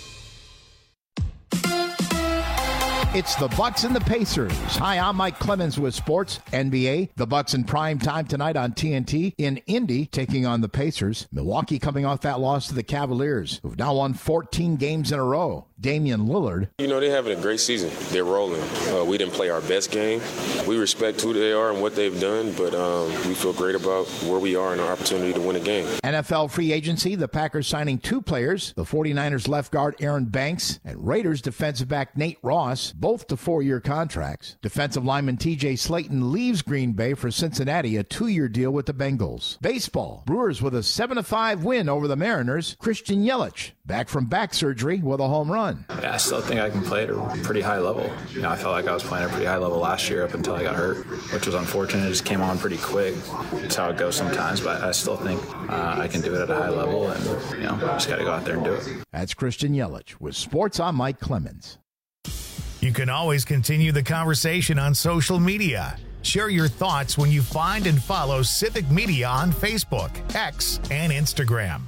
Speaker 10: It's the Bucks and the Pacers. Hi, I'm Mike Clemens with Sports N B A. The Bucks in prime time tonight on T N T in Indy, taking on the Pacers. Milwaukee coming off that loss to the Cavaliers, who've now won fourteen games in a row. Damian Lillard.
Speaker 11: You know, they're having a great season. They're rolling. Uh, we didn't play our best game. We respect who they are and what they've done, but um, we feel great about where we are and our opportunity to win a game.
Speaker 10: N F L free agency, the Packers signing two players, the 49ers left guard Aaron Banks and Raiders defensive back Nate Ross, both to four-year contracts. Defensive lineman T J Slayton leaves Green Bay for Cincinnati, a two-year deal with the Bengals. Baseball, Brewers with a seven to five win over the Mariners. Christian Yelich back from back surgery with a home run.
Speaker 12: Yeah, I still think I can play at a pretty high level. You know, I felt like I was playing at a pretty high level last year up until I got hurt, which was unfortunate. It just came on pretty quick. That's how it goes sometimes, but I still think uh, I can do it at a high level, and, you know, just got to go out there and do it.
Speaker 10: That's Christian Yelich with Sports. I'm Mike Clemens.
Speaker 1: You can always continue the conversation on social media. Share your thoughts when you find and follow Civic Media on Facebook, X, and Instagram.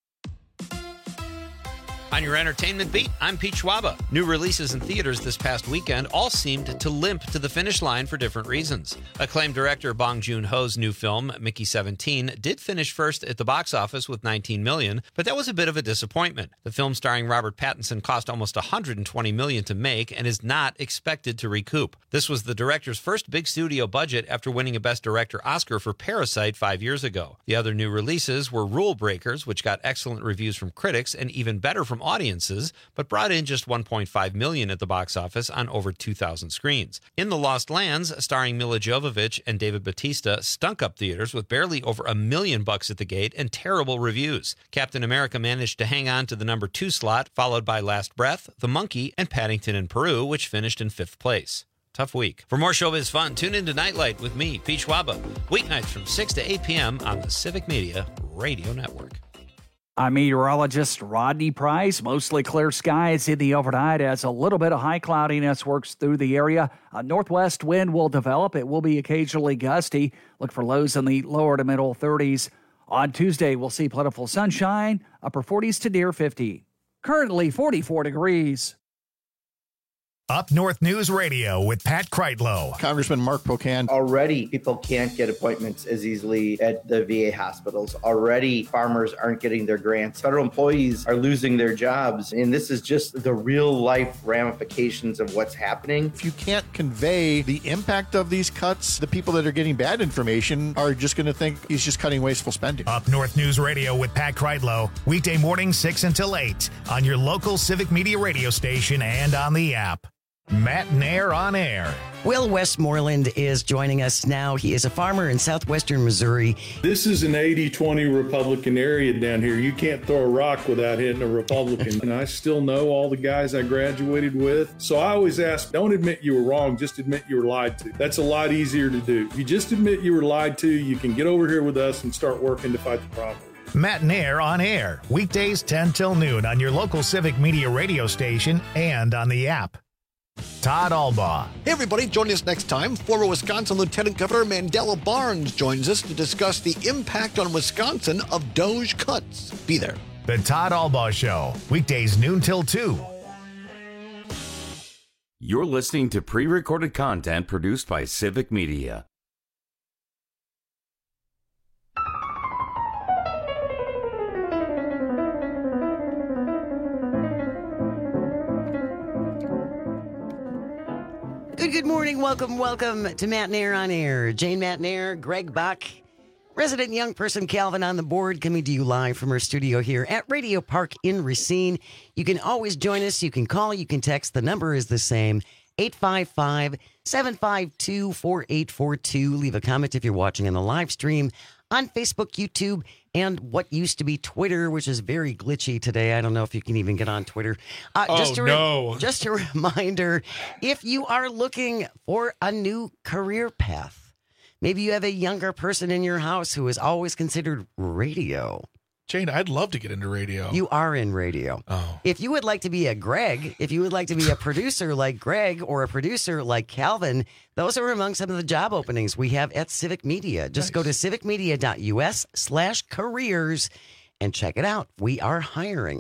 Speaker 13: On your entertainment beat, I'm Pete Schwaba. New releases in theaters this past weekend all seemed to limp to the finish line for different reasons. Acclaimed director Bong Joon-ho's new film, Mickey seventeen, did finish first at the box office with nineteen million dollars, but that was a bit of a disappointment. The film starring Robert Pattinson cost almost one hundred twenty million dollars to make and is not expected to recoup. This was the director's first big studio budget after winning a Best Director Oscar for Parasite five years ago. The other new releases were Rule Breakers, which got excellent reviews from critics and even better from audiences, but brought in just one point five million dollars at the box office on over two thousand screens. In the Lost Lands, starring Mila Jovovich and David Bautista, stunk up theaters with barely over a million bucks at the gate and terrible reviews. Captain America managed to hang on to the number two slot, followed by Last Breath, The Monkey, and Paddington in Peru, which finished in fifth place. Tough week. For more showbiz fun, tune into Nightlight with me, Pete Schwaba, weeknights from six to eight p.m. on the Civic Media Radio Network.
Speaker 14: I'm meteorologist Rodney Price. Mostly clear skies in the overnight as a little bit of high cloudiness works through the area. A northwest wind will develop. It will be occasionally gusty. Look for lows in the lower to middle thirties. On Tuesday, we'll see plentiful sunshine, upper forties to near fifty. Currently forty-four degrees.
Speaker 1: Up North News Radio with Pat Kreitlow.
Speaker 5: Congressman Mark Pocan.
Speaker 6: Already, people can't get appointments as easily at the V A hospitals. Already, farmers aren't getting their grants. Federal employees are losing their jobs. And this is just the real life ramifications of what's happening.
Speaker 5: If you can't convey the impact of these cuts, the people that are getting bad information are just going to think he's just cutting wasteful spending.
Speaker 1: Up North News Radio with Pat Kreitlow. Weekday morning, six until eight on your local Civic Media radio station and on the app. Matt Nair on air.
Speaker 15: Will Westmoreland is joining us now. He is a farmer in southwestern Missouri.
Speaker 7: This is an eighty twenty Republican area down here. You can't throw a rock without hitting a Republican. And I still know all the guys I graduated with. So I always ask, don't admit you were wrong, just admit you were lied to. That's a lot easier to do. If you just admit you were lied to, you can get over here with us and start working to fight the problem.
Speaker 1: Matt Nair on air. Weekdays ten till noon on your local Civic Media radio station and on the app. Todd Albaugh.
Speaker 25: Hey everybody, join us next time. Former Wisconsin Lieutenant Governor Mandela Barnes joins us to discuss the impact on Wisconsin of Doge cuts. Be there.
Speaker 1: The Todd Albaugh Show, weekdays noon till two.
Speaker 16: You're listening to pre-recorded content produced by Civic Media.
Speaker 15: Good, good morning. Welcome, welcome to Matt Nair on Air. Jane Matt Nair, Greg Buck, resident young person Calvin on the board, coming to you live from our studio here at Radio Park in Racine. You can always join us. You can call, you can text. The number is the same, eight five five, seven five two, four eight four two. Leave a comment if you're watching on the live stream on Facebook, YouTube, and what used to be Twitter, which is very glitchy today. I don't know if you can even get on Twitter. Uh,
Speaker 18: oh,
Speaker 15: just a re-
Speaker 18: no.
Speaker 15: Just a reminder, if you are looking for a new career path, maybe you have a younger person in your house who has always considered radio.
Speaker 18: Jane, I'd love to get into radio.
Speaker 15: You are in radio.
Speaker 18: Oh.
Speaker 15: If you would like to be a Greg, if you would like to be a producer like Greg or a producer like Calvin, those are among some of the job openings we have at Civic Media. Just nice. Go to civicmedia.us slash careers and check it out. We are hiring.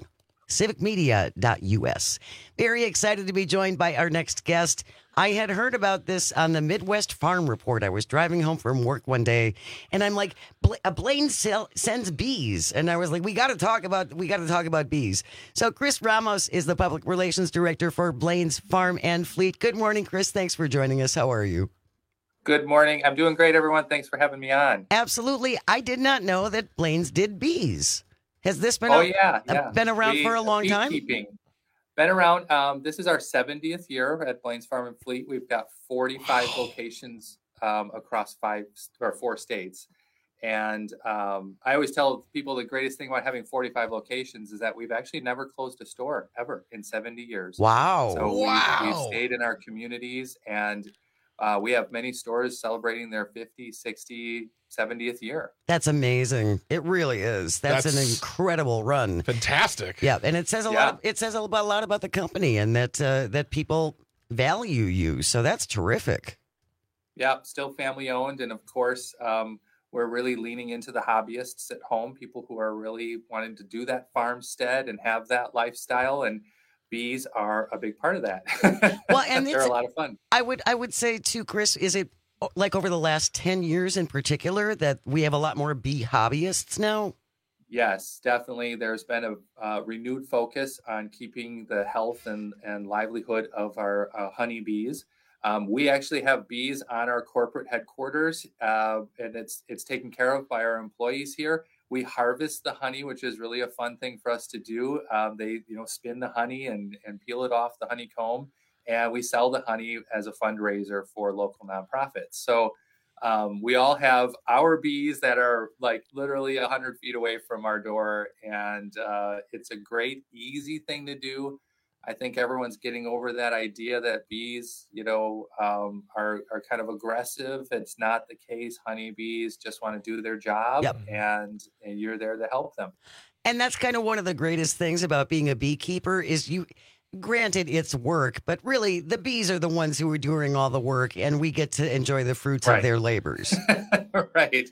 Speaker 15: civicmedia.us. Very excited to be joined by our next guest. I had heard about this on the Midwest Farm Report. I was driving home from work one day, and I'm like, Blaine sell, sends bees, and I was like, we got to talk about we got to talk about bees. So Chris Ramos is the public relations director for Blaine's Farm and Fleet. Good morning, Chris. Thanks for joining us. How are you?
Speaker 8: Good morning. I'm doing great, everyone. Thanks for having me on.
Speaker 15: Absolutely. I did not know that Blaine's did bees. Has this been
Speaker 8: oh,
Speaker 15: a,
Speaker 8: yeah, yeah.
Speaker 15: been around
Speaker 8: we,
Speaker 15: for a long time?
Speaker 8: Beekeeping. Been around. Um, this is our seventieth year at Blaine's Farm and Fleet. We've got forty-five locations um, across five or four states. And um, I always tell people the greatest thing about having forty-five locations is that we've actually never closed a store ever in seventy years.
Speaker 15: Wow.
Speaker 8: So
Speaker 15: wow.
Speaker 8: We've, we've stayed in our communities, and uh, we have many stores celebrating their fifty, sixty, seventieth year.
Speaker 15: That's amazing. It really is. That's, That's an incredible run.
Speaker 18: Fantastic.
Speaker 15: Yeah, and it says a
Speaker 8: yeah.
Speaker 15: lot. It says a lot, a lot about the company and that uh, that people value you. So that's terrific.
Speaker 8: Yeah, still family owned, and of course, um, we're really leaning into the hobbyists at home, people who are really wanting to do that farmstead and have that lifestyle, and bees are a big part of that.
Speaker 15: Well, and
Speaker 8: they're a lot of fun.
Speaker 15: I would I would say too, Chris, is it like over the last ten years in particular that we have a lot more bee hobbyists now?
Speaker 8: Yes, definitely. There's been a uh, renewed focus on keeping the health and, and livelihood of our uh, honeybees. Um, we actually have bees on our corporate headquarters, uh, and it's it's taken care of by our employees here. We harvest the honey, which is really a fun thing for us to do. Um, they you know spin the honey and, and peel it off the honeycomb. And we sell the honey as a fundraiser for local nonprofits. So um, we all have our bees that are like literally one hundred feet away from our door. And uh, it's a great, easy thing to do. I think everyone's getting over that idea that bees, you know, um, are, are kind of aggressive. It's not the case. Honeybees just want to do their job,
Speaker 15: yep.
Speaker 8: and, and you're there to help them.
Speaker 15: And that's kind of one of the greatest things about being a beekeeper is you... Granted, it's work, but really the bees are the ones who are doing all the work, and we get to enjoy the fruits
Speaker 8: right.
Speaker 15: of their labors.
Speaker 8: Right.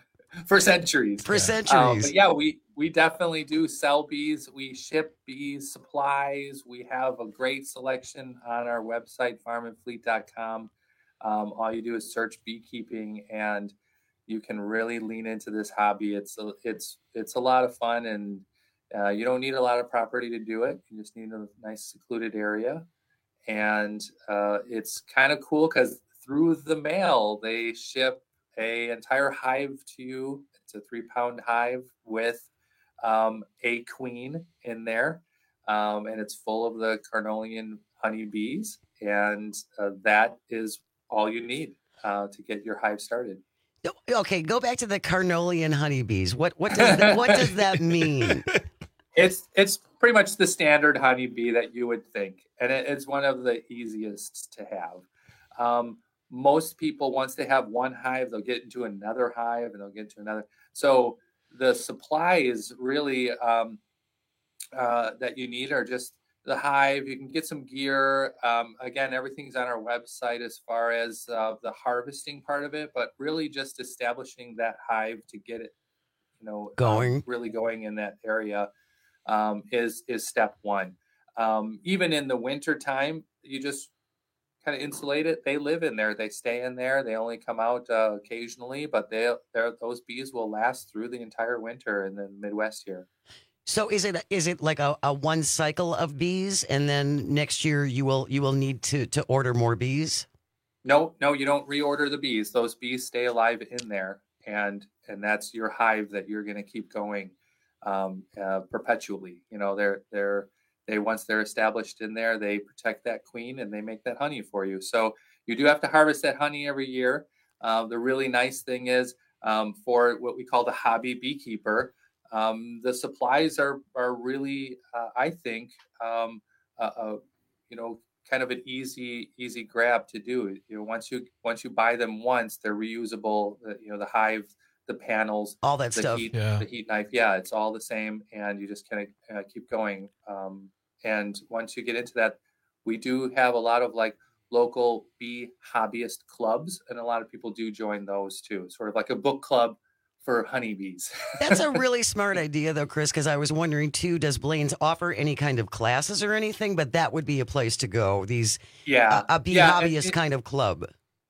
Speaker 8: For centuries.
Speaker 15: For centuries.
Speaker 8: Um, but yeah, we, we definitely do sell bees. We ship bees supplies. We have a great selection on our website, farm and fleet dot com. Um, all you do is search beekeeping, and you can really lean into this hobby. It's a, it's it's a lot of fun, and Uh, you don't need a lot of property to do it. You just need a nice secluded area. And uh, it's kind of cool because through the mail, they ship a entire hive to you. It's a three pound hive with um, a queen in there. Um, and it's full of the Carnolian honeybees. And uh, that is all you need uh, to get your hive started.
Speaker 15: Okay, go back to the Carnolian honeybees. What what does that, what does that mean?
Speaker 8: It's it's pretty much the standard honeybee that you would think, and it, it's one of the easiest to have. Um, most people, once they have one hive, they'll get into another hive, and they'll get into another. So the supply is really um, uh, that you need are just the hive. You can get some gear. Um, again, everything's on our website as far as uh, the harvesting part of it, but really just establishing that hive to get it, you know,
Speaker 15: going
Speaker 8: um, really going in that area. Um, is is step one. Um, even in the winter time, you just kind of insulate it. They live in there. They stay in there. They only come out uh, occasionally, but they those bees will last through the entire winter in the Midwest here.
Speaker 15: So is it is it like a, a one cycle of bees, and then next year you will you will need to to order more bees?
Speaker 8: No, no, you don't reorder the bees. Those bees stay alive in there, and and that's your hive that you're going to keep going um, uh, perpetually. You know, they're they're they once they're established in there, they protect that queen and they make that honey for you. So you do have to harvest that honey every year. Uh, the really nice thing is um, for what we call the hobby beekeeper, um, the supplies are are really, uh, I think, um, uh, uh, you know, kind of an easy easy grab to do. You know, once you once you buy them once, they're reusable. The, you know, the hive, the panels,
Speaker 15: all that
Speaker 8: the
Speaker 15: stuff.
Speaker 8: Heat,
Speaker 18: Yeah.
Speaker 8: The heat knife, yeah, it's all the same, and you just kind of uh, keep going. Um, and once you get into that, we do have a lot of like local bee hobbyist clubs, and a lot of people do join those too. Sort of like a book club for honeybees.
Speaker 15: That's a really smart idea, though, Chris, because I was wondering, too, does Blaine's offer any kind of classes or anything? But that would be a place to go, these
Speaker 8: Yeah.
Speaker 15: uh, a bee
Speaker 8: Yeah,
Speaker 15: hobbyist
Speaker 8: it-
Speaker 15: kind of club.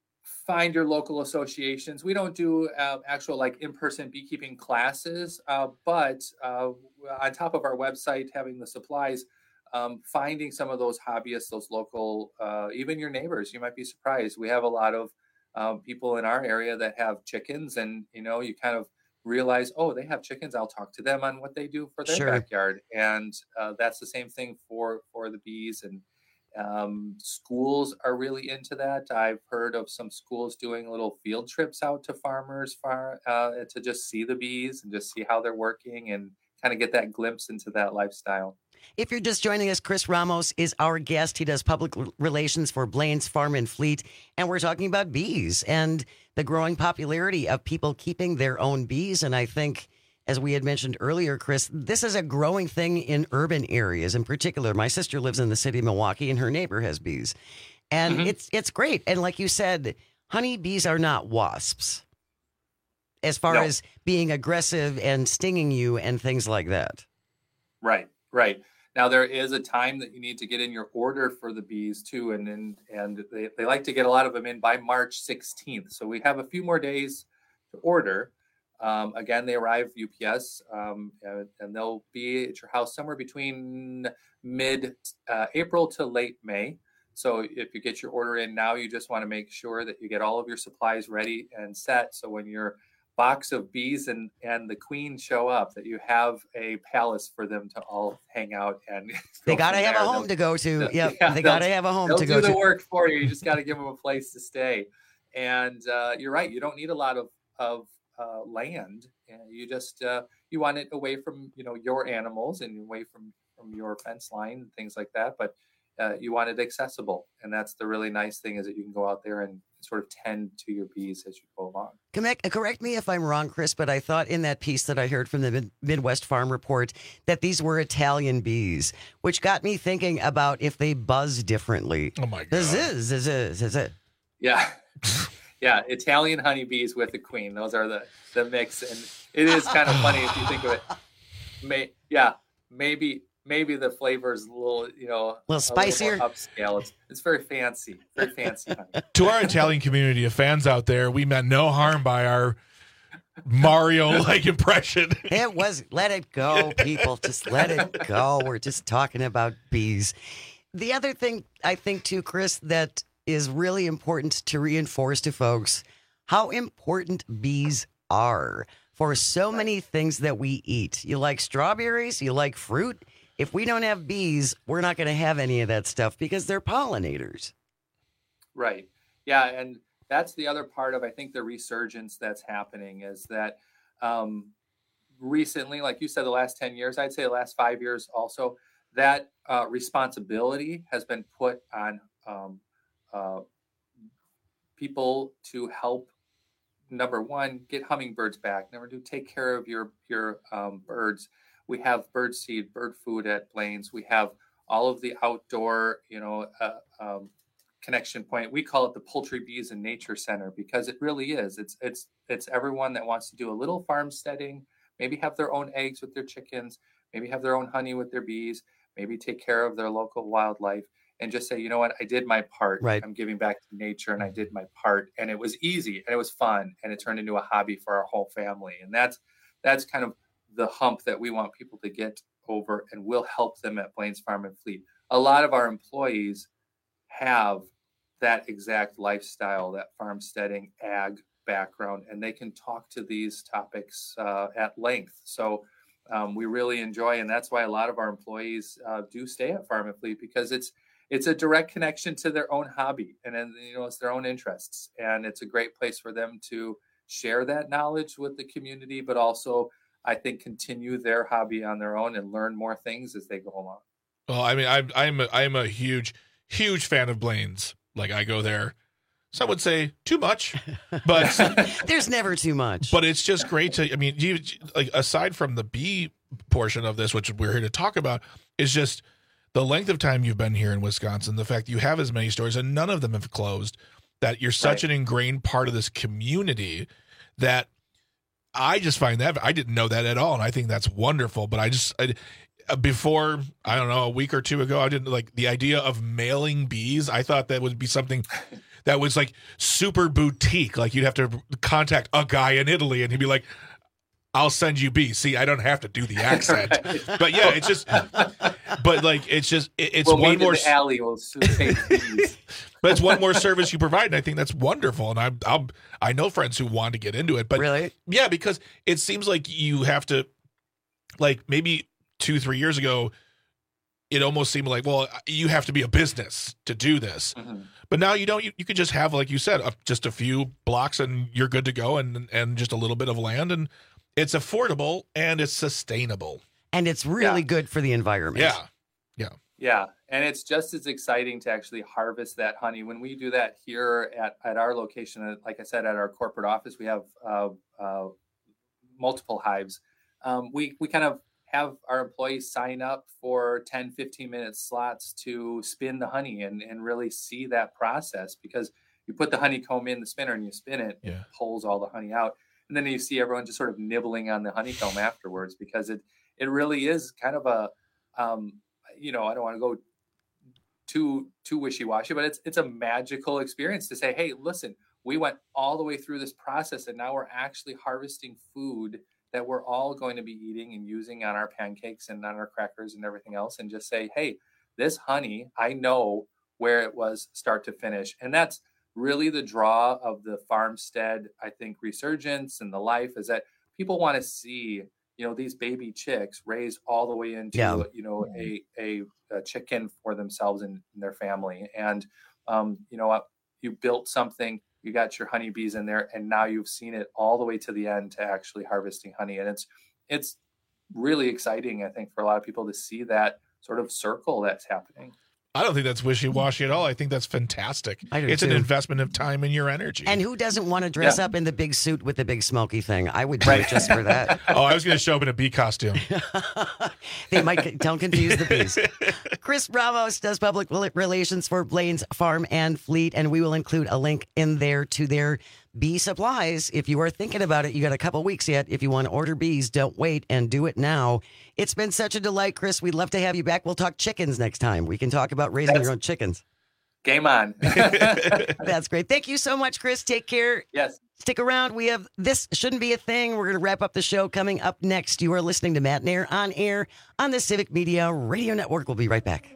Speaker 8: Find your local associations. We don't do uh, actual like in-person beekeeping classes, uh, but uh, on top of our website, having the supplies, um, finding some of those hobbyists, those local, uh, even your neighbors, you might be surprised. We have a lot of um, people in our area that have chickens, and you know, you kind of realize, oh, they have chickens. I'll talk to them on what they do for their
Speaker 15: Sure.
Speaker 8: backyard, and uh, that's the same thing for for the bees. And um, schools are really into that. I've heard of some schools doing little field trips out to farmers far uh, to just see the bees and just see how they're working and kind of get that glimpse into that lifestyle.
Speaker 15: If you're just joining us, Chris Ramos is our guest. He does public relations for Blaine's Farm and Fleet, and we're talking about bees and the growing popularity of people keeping their own bees. And I think, as we had mentioned earlier, Chris, this is a growing thing in urban areas in particular. My sister lives in the city of Milwaukee, and her neighbor has bees. And
Speaker 8: Mhm.
Speaker 15: it's it's great. And like you said, honeybees are not wasps as far
Speaker 8: No.
Speaker 15: as being aggressive and stinging you and things like that.
Speaker 8: Right, right. Now there is a time that you need to get in your order for the bees too, and and, and they, they like to get a lot of them in by March sixteenth. So we have a few more days to order. Um, again, they arrive U P S, um, and, and they'll be at your house somewhere between mid uh, April to late May. So if you get your order in now, you just want to make sure that you get all of your supplies ready and set. So when your box of bees and, and the queen show up, that you have a palace for them to all hang out and
Speaker 15: They
Speaker 8: go
Speaker 15: got to
Speaker 8: from
Speaker 15: have
Speaker 8: there.
Speaker 15: a home
Speaker 8: They'll-
Speaker 15: to go to.
Speaker 8: they'll-
Speaker 15: Yep,
Speaker 8: yeah,
Speaker 15: they
Speaker 8: they'll-
Speaker 15: got to have a home
Speaker 8: they'll
Speaker 15: to
Speaker 8: do
Speaker 15: go
Speaker 8: the
Speaker 15: to.
Speaker 8: work for you. You just got to give them a place to stay. And uh, you're right. You don't need a lot of of uh, land. And you just uh, you want it away from you know your animals and away from from your fence line and things like that. But uh, you want it accessible, and that's the really nice thing is that you can go out there and sort of tend to your bees as you go along.
Speaker 15: Correct, correct me if I'm wrong, Chris, but I thought in that piece that I heard from the Mid- Midwest Farm Report that these were Italian bees, which got me thinking about if they buzz differently.
Speaker 18: Oh my
Speaker 15: God! Zzz, zzz, zzz, zzz.
Speaker 8: Yeah. Yeah, Italian honeybees with the queen. Those are the, the mix. And it is kind of funny if you think of it. May, yeah, maybe maybe the flavor is a little, you know,
Speaker 15: A little spicier?
Speaker 8: more upscale. It's, it's very fancy. Very fancy honey.
Speaker 18: To our Italian community of fans out there, we meant no harm by our Mario-like impression.
Speaker 15: It was, let it go, people. Just let it go. We're just talking about bees. The other thing I think, too, Chris, that is really important to reinforce to folks how important bees are for so many things that we eat. You like strawberries, you like fruit. If we don't have bees, we're not going to have any of that stuff because they're pollinators.
Speaker 8: Right. Yeah, and that's the other part of I think the resurgence that's happening is that um, recently, like you said, the last ten years, I'd say the last five years also, that uh, responsibility has been put on um, uh, people to help. Number one, get hummingbirds back. Number two, take care of your your um, birds. We have bird seed, bird food at Blaine's. We have all of the outdoor, you know, uh, um, connection point. We call it the Poultry Bees and Nature Center because it really is. It's it's it's everyone that wants to do a little farmsteading, maybe have their own eggs with their chickens, maybe have their own honey with their bees, maybe take care of their local wildlife, and just say, you know what, I did my part.
Speaker 15: Right.
Speaker 8: I'm giving back to nature, and I did my part, and it was easy, and it was fun, and it turned into a hobby for our whole family, and that's that's kind of the hump that we want people to get over, and we'll help them at Blaine's Farm and Fleet. A lot of our employees have that exact lifestyle, that farmsteading ag background, and they can talk to these topics uh, at length. So um, we really enjoy, and that's why a lot of our employees uh, do stay at Farm and Fleet, because it's it's a direct connection to their own hobby, and then, you know, it's their own interests, and it's a great place for them to share that knowledge with the community, but also, I think, continue their hobby on their own and learn more things as they go along.
Speaker 18: Well, I mean, I'm I'm a, I'm a huge huge fan of Blaine's. Like, I go there. Some would say too much, but
Speaker 15: there's never too much.
Speaker 18: But it's just great to. I mean, you, like, aside from the bee portion of this, which we're here to talk about, is just the length of time you've been here in Wisconsin, the fact you have as many stores and none of them have closed, that you're such right. an ingrained part of this community that I just find that I didn't know that at all. And I think that's wonderful. But I just, I, before, I don't know, a week or two ago, I didn't like the idea of mailing bees. I thought that would be something that was like super boutique. Like, you'd have to contact a guy in Italy and he'd be like, I'll send you bees. See, I don't have to do the accent, right. But yeah, it's just, but like, it's just, it, it's
Speaker 8: we'll
Speaker 18: one more.
Speaker 8: The alley will say bees.
Speaker 18: But it's one more service you provide, and I think that's wonderful. And I, I'll, I know friends who want to get into it, but
Speaker 15: really,
Speaker 18: yeah, because it seems like you have to, like, maybe two, three years ago, it almost seemed like, well, you have to be a business to do this. Mm-hmm. But now you don't. You, you could just have, like you said, a, just a few blocks, and you're good to go, and and just a little bit of land, and it's affordable and it's sustainable.
Speaker 15: And it's really yeah. good for the environment.
Speaker 18: Yeah. Yeah.
Speaker 8: Yeah. And it's just as exciting to actually harvest that honey. When we do that here at, at our location, like I said, at our corporate office, we have uh, uh, multiple hives. Um, we, we kind of have our employees sign up for ten, fifteen minute slots to spin the honey and, and really see that process, because you put the honeycomb in the spinner and you spin it,
Speaker 18: yeah.
Speaker 8: it pulls all the honey out. And then you see everyone just sort of nibbling on the honeycomb afterwards, because it, it really is kind of a, um, you know, I don't want to go too, too wishy-washy, but it's, it's a magical experience to say, hey, listen, we went all the way through this process, and now we're actually harvesting food that we're all going to be eating and using on our pancakes and on our crackers and everything else. And just say, hey, this honey, I know where it was start to finish. And that's really the draw of the farmstead, I think, resurgence and the life, is that people want to see, you know, these baby chicks raised all the way into, yeah. you know, a, a, a chicken for themselves and, and their family. And, um, you know what, you built something, you got your honeybees in there, and now you've seen it all the way to the end to actually harvesting honey. And it's, it's really exciting, I think, for a lot of people to see that sort of circle that's happening.
Speaker 18: I don't think that's wishy-washy at all. I think that's fantastic.
Speaker 15: I do
Speaker 18: it's
Speaker 15: too.
Speaker 18: an investment of time and your energy.
Speaker 15: And who doesn't want to dress
Speaker 18: Yeah.
Speaker 15: up in the big suit with the big smoky thing? I would do it just for that.
Speaker 18: Oh, I was going to show up in a bee costume.
Speaker 15: They might, don't confuse the bees. Chris Ramos does public relations for Blaine's Farm and Fleet, and we will include a link in there to their bee supplies. If you are thinking about it, you got a couple weeks yet. If you want to order bees, don't wait and do it now. It's been such a delight, Chris. We'd love to have you back. We'll talk chickens next time. We can talk about raising
Speaker 8: That's,
Speaker 15: your own chickens.
Speaker 8: Game on.
Speaker 15: That's great. Thank you so much, Chris. Take care.
Speaker 8: Yes.
Speaker 15: Stick around. We have This Shouldn't Be a Thing. We're going to wrap up the show coming up next. You are listening to Matt Nair on air on the Civic Media Radio Network. We'll be right back.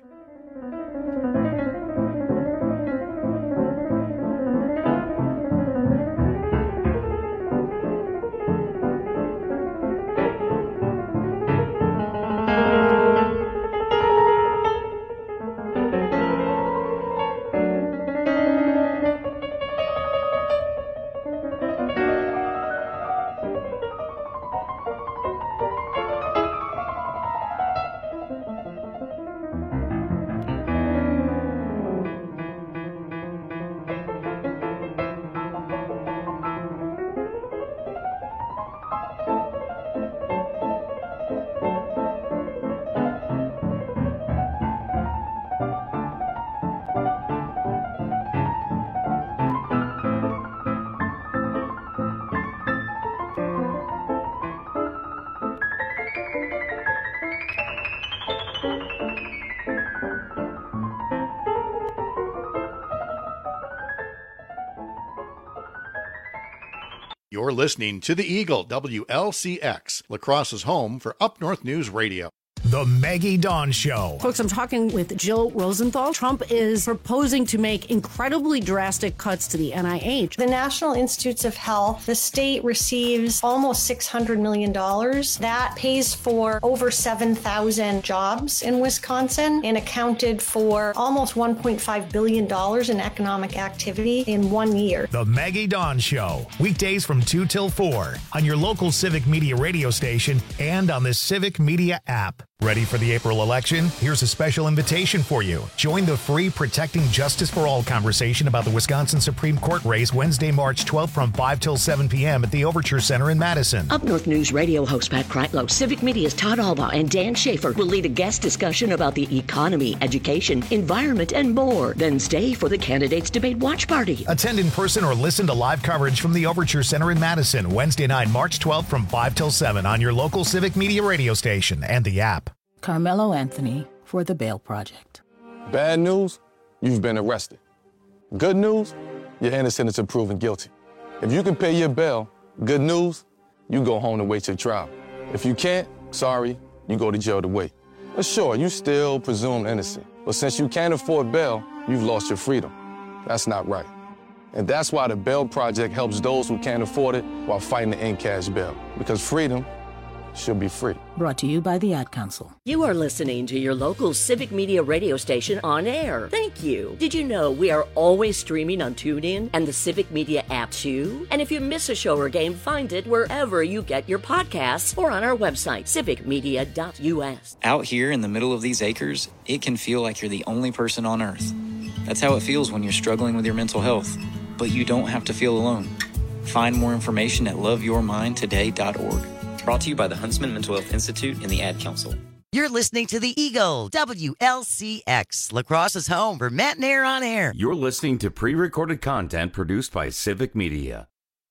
Speaker 5: You're listening to the Eagle, W L C X, La Crosse's home for Up North News Radio.
Speaker 1: The Maggie Dawn Show.
Speaker 9: Folks, I'm talking with Jill Rosenthal. Trump is proposing to make incredibly drastic cuts to the N I H.
Speaker 17: The National Institutes of Health, the state receives almost six hundred million dollars. That pays for over seven thousand jobs in Wisconsin and accounted for almost one point five billion dollars in economic activity in one year.
Speaker 1: The Maggie Dawn Show. Weekdays from two till four on your local Civic Media radio station and on the Civic Media app. Ready for the April election? Here's a special invitation for you. Join the free Protecting Justice for All conversation about the Wisconsin Supreme Court race Wednesday, March twelfth from five till seven p.m. at the Overture Center in Madison.
Speaker 22: Up North News radio host Pat Kreitlow, Civic Media's Todd Alba, and Dan Schaefer will lead a guest discussion about the economy, education, environment, and more. Then stay for the Candidates Debate Watch Party.
Speaker 1: Attend in person or listen to live coverage from the Overture Center in Madison Wednesday night, March twelfth from five till seven on your local Civic Media radio station and the app.
Speaker 19: Carmelo Anthony for the Bail Project.
Speaker 20: Bad news, you've been arrested. Good news, you're innocent until proven guilty. If you can pay your bail, good news, you go home to wait your trial. If you can't, sorry, you go to jail to wait. But sure, you still presumed innocent. But since you can't afford bail, you've lost your freedom. That's not right. And that's why the Bail Project helps those who can't afford it while fighting to end cash bail. Because freedom should be free.
Speaker 19: Brought to you by the Ad Council.
Speaker 22: You are listening to your local Civic Media radio station on air. Thank you. Did you know we are always streaming on TuneIn and the Civic Media app too? And if you miss a show or game, find it wherever you get your podcasts or on our website, civic media dot u s.
Speaker 21: Out here in the middle of these acres, it can feel like you're the only person on earth. That's how it feels when you're struggling with your mental health. But you don't have to feel alone. Find more information at love your mind today dot org. Brought to you by the Huntsman Mental Health Institute and the Ad Council.
Speaker 15: You're listening to the Eagle, W L C X, La Crosse's home for Matt and Air on Air.
Speaker 16: You're listening to pre-recorded content produced by Civic Media.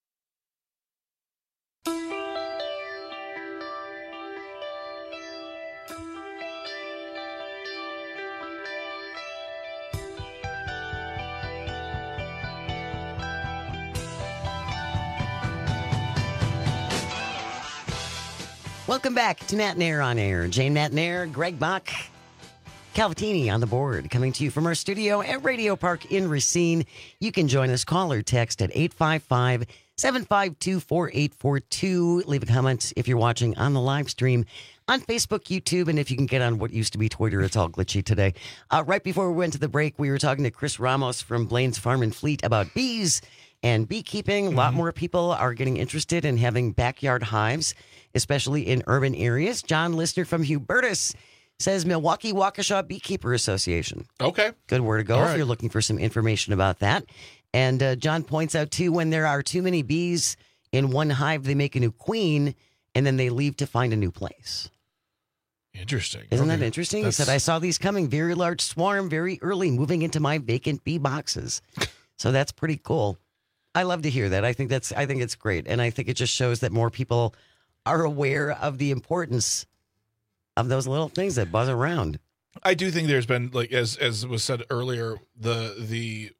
Speaker 15: Welcome back to Matt and Air on Air. Jane Matt and Air, Greg Bach, Calvatini on the board, coming to you from our studio at Radio Park in Racine. You can join us, call or text at eight five five, seven five two, four eight four two. Leave a comment if you're watching on the live stream on Facebook, YouTube, and if you can get on what used to be Twitter. It's all glitchy today. Uh, right before we went to the break, we were talking to Chris Ramos from Blaine's Farm and Fleet about bees and beekeeping. Mm-hmm. A lot more people are getting interested in having backyard hives, especially in urban areas. John Lister from Hubertus says Milwaukee Waukesha Beekeeper Association.
Speaker 18: Okay.
Speaker 15: Good where to go
Speaker 18: All
Speaker 15: if
Speaker 18: right.
Speaker 15: you're looking for some information about that. And uh, John points out, too, when there are too many bees in one hive, they make a new queen, and then they leave to find a new place.
Speaker 18: Interesting.
Speaker 15: Isn't
Speaker 18: Okay.
Speaker 15: that interesting?
Speaker 18: That's-
Speaker 15: He said, I saw these coming, very large swarm, very early, moving into my vacant bee boxes. So that's pretty cool. I love to hear that. I think that's. I think it's great. And I think it just shows that more people are aware of the importance of those little things that buzz around.
Speaker 18: I do think there's been, like, as as was said earlier, the the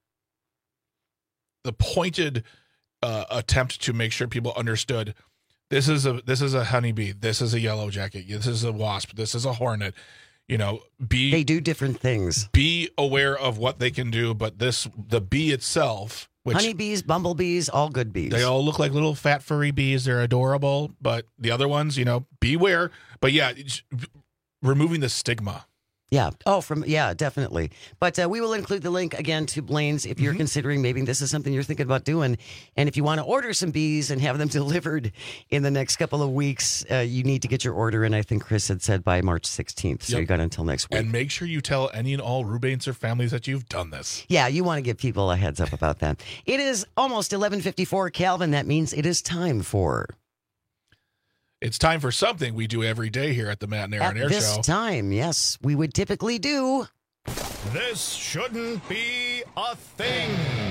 Speaker 18: the pointed uh, attempt to make sure people understood this is a this is a honeybee, this is a yellow jacket, this is a wasp, this is a hornet. You know, be
Speaker 15: they do different things.
Speaker 18: Be aware of what they can do, but this the bee itself. Which
Speaker 15: honeybees, bumblebees, all good bees.
Speaker 18: They all look like little fat furry bees. They're adorable, but the other ones, you know, beware. But yeah, it's removing the stigma.
Speaker 15: Yeah. Oh, from yeah, definitely. But uh, we will include the link again to Blaine's if you're mm-hmm. considering maybe this is something you're thinking about doing. And if you want to order some bees and have them delivered in the next couple of weeks, uh, you need to get your order in. I think Chris had said by March sixteenth. So yep. you got until next week.
Speaker 18: And make sure you tell any and all Rubenser families that you've done this.
Speaker 15: Yeah, you want to give people a heads up about that. It is almost eleven fifty-four, Calvin. That means it is time for.
Speaker 18: It's time for something we do every day here at the Matt and Aaron Air Show.
Speaker 15: At this time, yes, we would typically do.
Speaker 1: This shouldn't be a thing.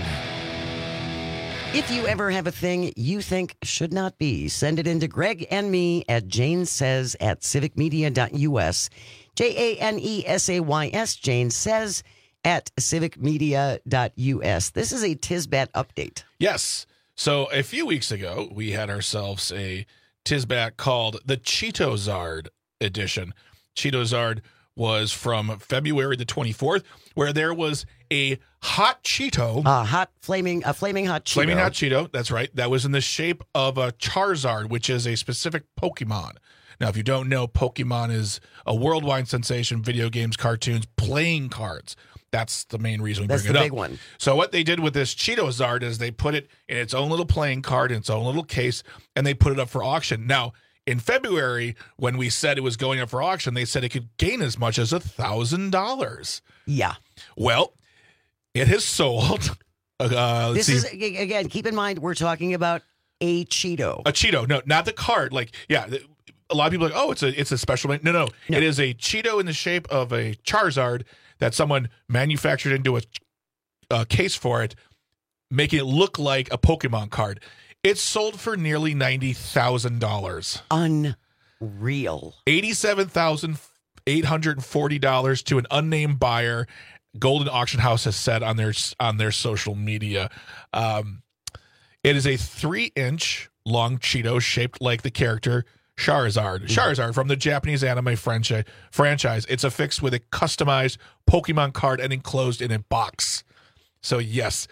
Speaker 15: If you ever have a thing you think should not be, send it in to Greg and me at Jane Says at civic media dot u s. J A N E S A Y S, Jane Says at civic media dot u s. This is a Tisbat update.
Speaker 18: Yes. So a few weeks ago, we had ourselves a Tizback called the Cheeto-Zard edition. Cheeto-Zard was from February the twenty-fourth, where there was a hot Cheeto.
Speaker 15: A hot, flaming, a flaming hot Cheeto.
Speaker 18: Flaming hot Cheeto, that's right. That was in the shape of a Charizard, which is a specific Pokemon. Now, if you don't know, Pokemon is a worldwide sensation, video games, cartoons, playing cards. That's the main reason we
Speaker 15: That's
Speaker 18: bring
Speaker 15: the
Speaker 18: it up.
Speaker 15: big one.
Speaker 18: So what they did with this Cheeto-Zard is they put it in its own little playing card, in its own little case, and they put it up for auction. Now, in February, when we said it was going up for auction, they said it could gain as much as one thousand dollars.
Speaker 15: Yeah.
Speaker 18: Well, it has sold. Uh, let's
Speaker 15: This
Speaker 18: see.
Speaker 15: is, again, keep in mind, we're talking about a Cheeto.
Speaker 18: A Cheeto. No, not the card. Like, yeah, the, a lot of people are like, oh, it's a it's a special. No, no, no. It is a Cheeto in the shape of a Charizard that someone manufactured into a, a case for it, making it look like a Pokemon card. It's sold for nearly ninety thousand dollars.
Speaker 15: Unreal.
Speaker 18: eighty-seven thousand eight hundred forty dollars to an unnamed buyer. Golden Auction House has said on their on their social media. Um, it is a three-inch long Cheeto shaped like the character Charizard. Charizard from the Japanese anime franchise. franchise. It's affixed with a customized Pokemon card and enclosed in a box. So, yes.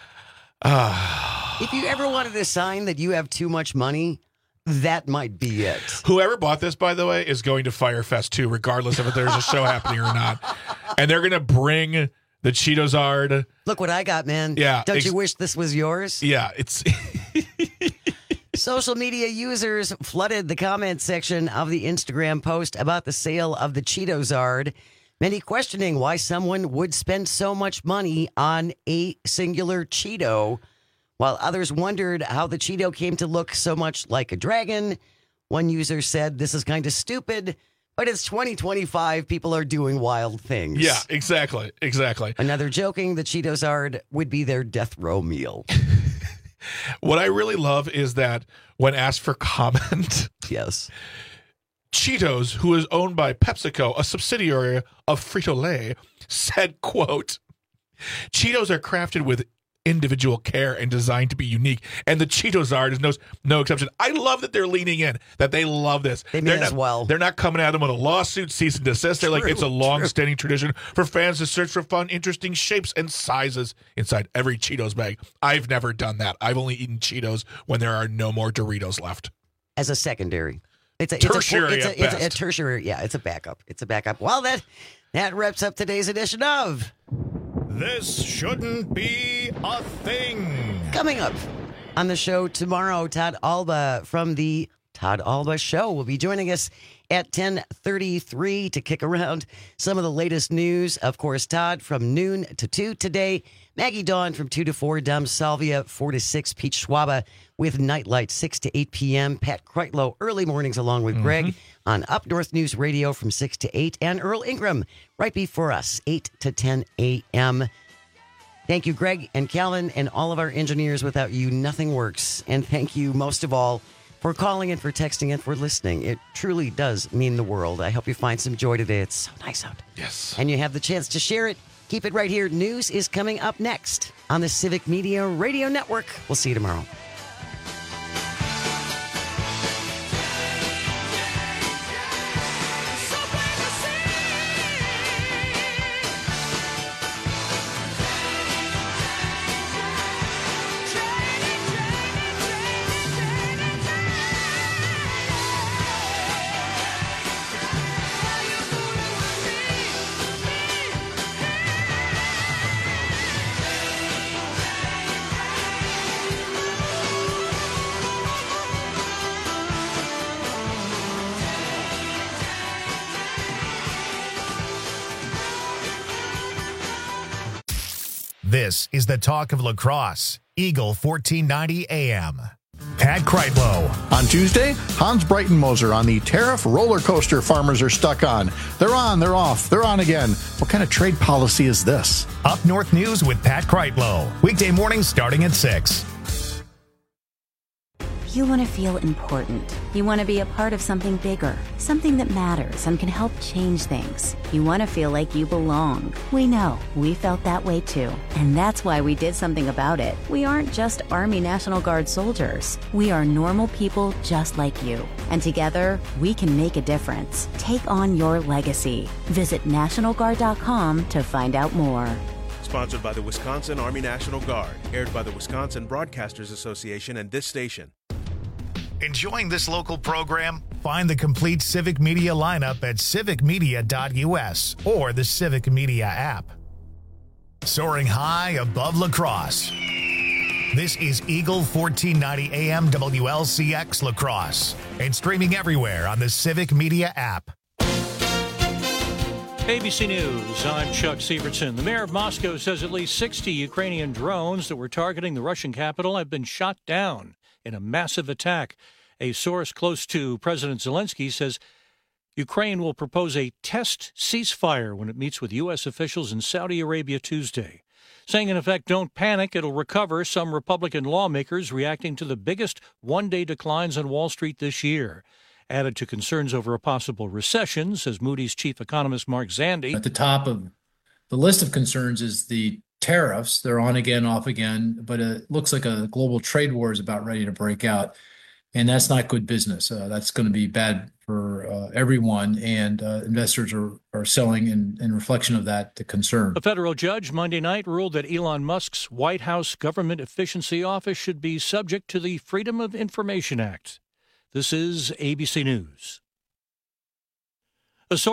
Speaker 18: Uh,
Speaker 15: If you ever wanted a sign that you have too much money, that might be it.
Speaker 18: Whoever bought this, by the way, is going to Firefest too, regardless of if there's a show happening or not. And they're going to bring the Cheeto-Zard.
Speaker 15: Look what I got, man.
Speaker 18: Yeah.
Speaker 15: Don't
Speaker 18: ex-
Speaker 15: you wish this was yours?
Speaker 18: Yeah, it's...
Speaker 15: Social media users flooded the comment section of the Instagram post about the sale of the Cheeto-Zard, many questioning why someone would spend so much money on a singular Cheeto, while others wondered how the Cheeto came to look so much like a dragon. One user said, this is kind of stupid, but it's twenty twenty-five. People are doing wild things.
Speaker 18: Yeah, exactly. Exactly.
Speaker 15: Another joking, the Cheeto-Zard would be their death row meal.
Speaker 18: What I really love is that when asked for comment,
Speaker 15: yes,
Speaker 18: Cheetos, who is owned by PepsiCo, a subsidiary of Frito-Lay, said, quote, Cheetos are crafted with individual care and designed to be unique, and the Cheeto-Zard is no, no exception. I love that they're leaning in, that they love this.
Speaker 15: They may
Speaker 18: they're
Speaker 15: as
Speaker 18: not,
Speaker 15: well.
Speaker 18: They're not coming at them with a lawsuit, cease and desist. They're like,
Speaker 15: True,
Speaker 18: it's a long-standing tradition for fans to search for fun, interesting shapes and sizes inside every Cheetos bag. I've never done that. I've only eaten Cheetos when there are no more Doritos left.
Speaker 15: As a secondary. It's a
Speaker 18: tertiary
Speaker 15: It's a,
Speaker 18: at
Speaker 15: it's, a, it's a
Speaker 18: best.
Speaker 15: tertiary. Yeah, it's a backup. It's a backup. Well, that that wraps up today's edition of
Speaker 1: This Shouldn't Be a Thing.
Speaker 15: Coming up on the show tomorrow, Todd Alba from the Todd Alba Show will be joining us at ten thirty-three to kick around some of the latest news. Of course, Todd from noon to two today. Maggie Dawn from two to four. Dom Salvia four to six. Pete Schwaba with Nightlight six to eight p.m. Pat Kreitlow early mornings along with Greg on Up North News Radio from six to eight. And Earl Ingram right before us, eight to ten a.m. Thank you, Greg and Calvin, and all of our engineers. Without you, nothing works. And thank you, most of all, for calling and for texting and for listening. It truly does mean the world. I hope you find some joy today. It's so nice out.
Speaker 18: Yes.
Speaker 15: And you have the chance to share it. Keep it right here. News is coming up next on the Civic Media Radio Network. We'll see you tomorrow.
Speaker 1: This is the talk of lacrosse. Eagle fourteen ninety A M. Pat Kreitlow.
Speaker 5: On Tuesday, Hans Breitenmoser on the tariff roller coaster farmers are stuck on. They're on, they're off, they're on again. What kind of trade policy is this?
Speaker 1: Up North News with Pat Kreitlow. Weekday mornings starting at six.
Speaker 2: you want to feel important. You want to be a part of something bigger, something that matters and can help change things. You want to feel like you belong. We know. We felt that way too. And that's why we did something about it. We aren't just Army National Guard soldiers. We are normal people just like you. And together, we can make a difference. Take on your legacy. Visit National Guard dot com to find out more.
Speaker 3: Sponsored by the Wisconsin Army National Guard. Aired by the Wisconsin Broadcasters Association and this station.
Speaker 1: Enjoying this local program? Find the complete Civic Media lineup at civic media dot u s or the Civic Media app. Soaring high above La Crosse. This is Eagle fourteen ninety A M W L C X La Crosse and streaming everywhere on the Civic Media app.
Speaker 4: A B C News, I'm Chuck Sievertson. The mayor of Moscow says at least sixty Ukrainian drones that were targeting the Russian capital have been shot down in a massive attack. A source close to President Zelensky says Ukraine will propose a test ceasefire when it meets with U S officials in Saudi Arabia Tuesday. Saying, in effect, don't panic, it'll recover. Some Republican lawmakers reacting to the biggest one-day declines on Wall Street this year. Added to concerns over a possible recession, says Moody's chief economist Mark Zandi.
Speaker 23: At the top of the list of concerns is the tariffs. They're on again, off again, but it looks like a global trade war is about ready to break out. And that's not good business. Uh, that's going to be bad for uh, everyone, and uh, investors are, are selling in, in reflection of that to concern.
Speaker 4: A federal judge Monday night ruled that Elon Musk's White House Government Efficiency Office should be subject to the Freedom of Information Act. This is A B C News.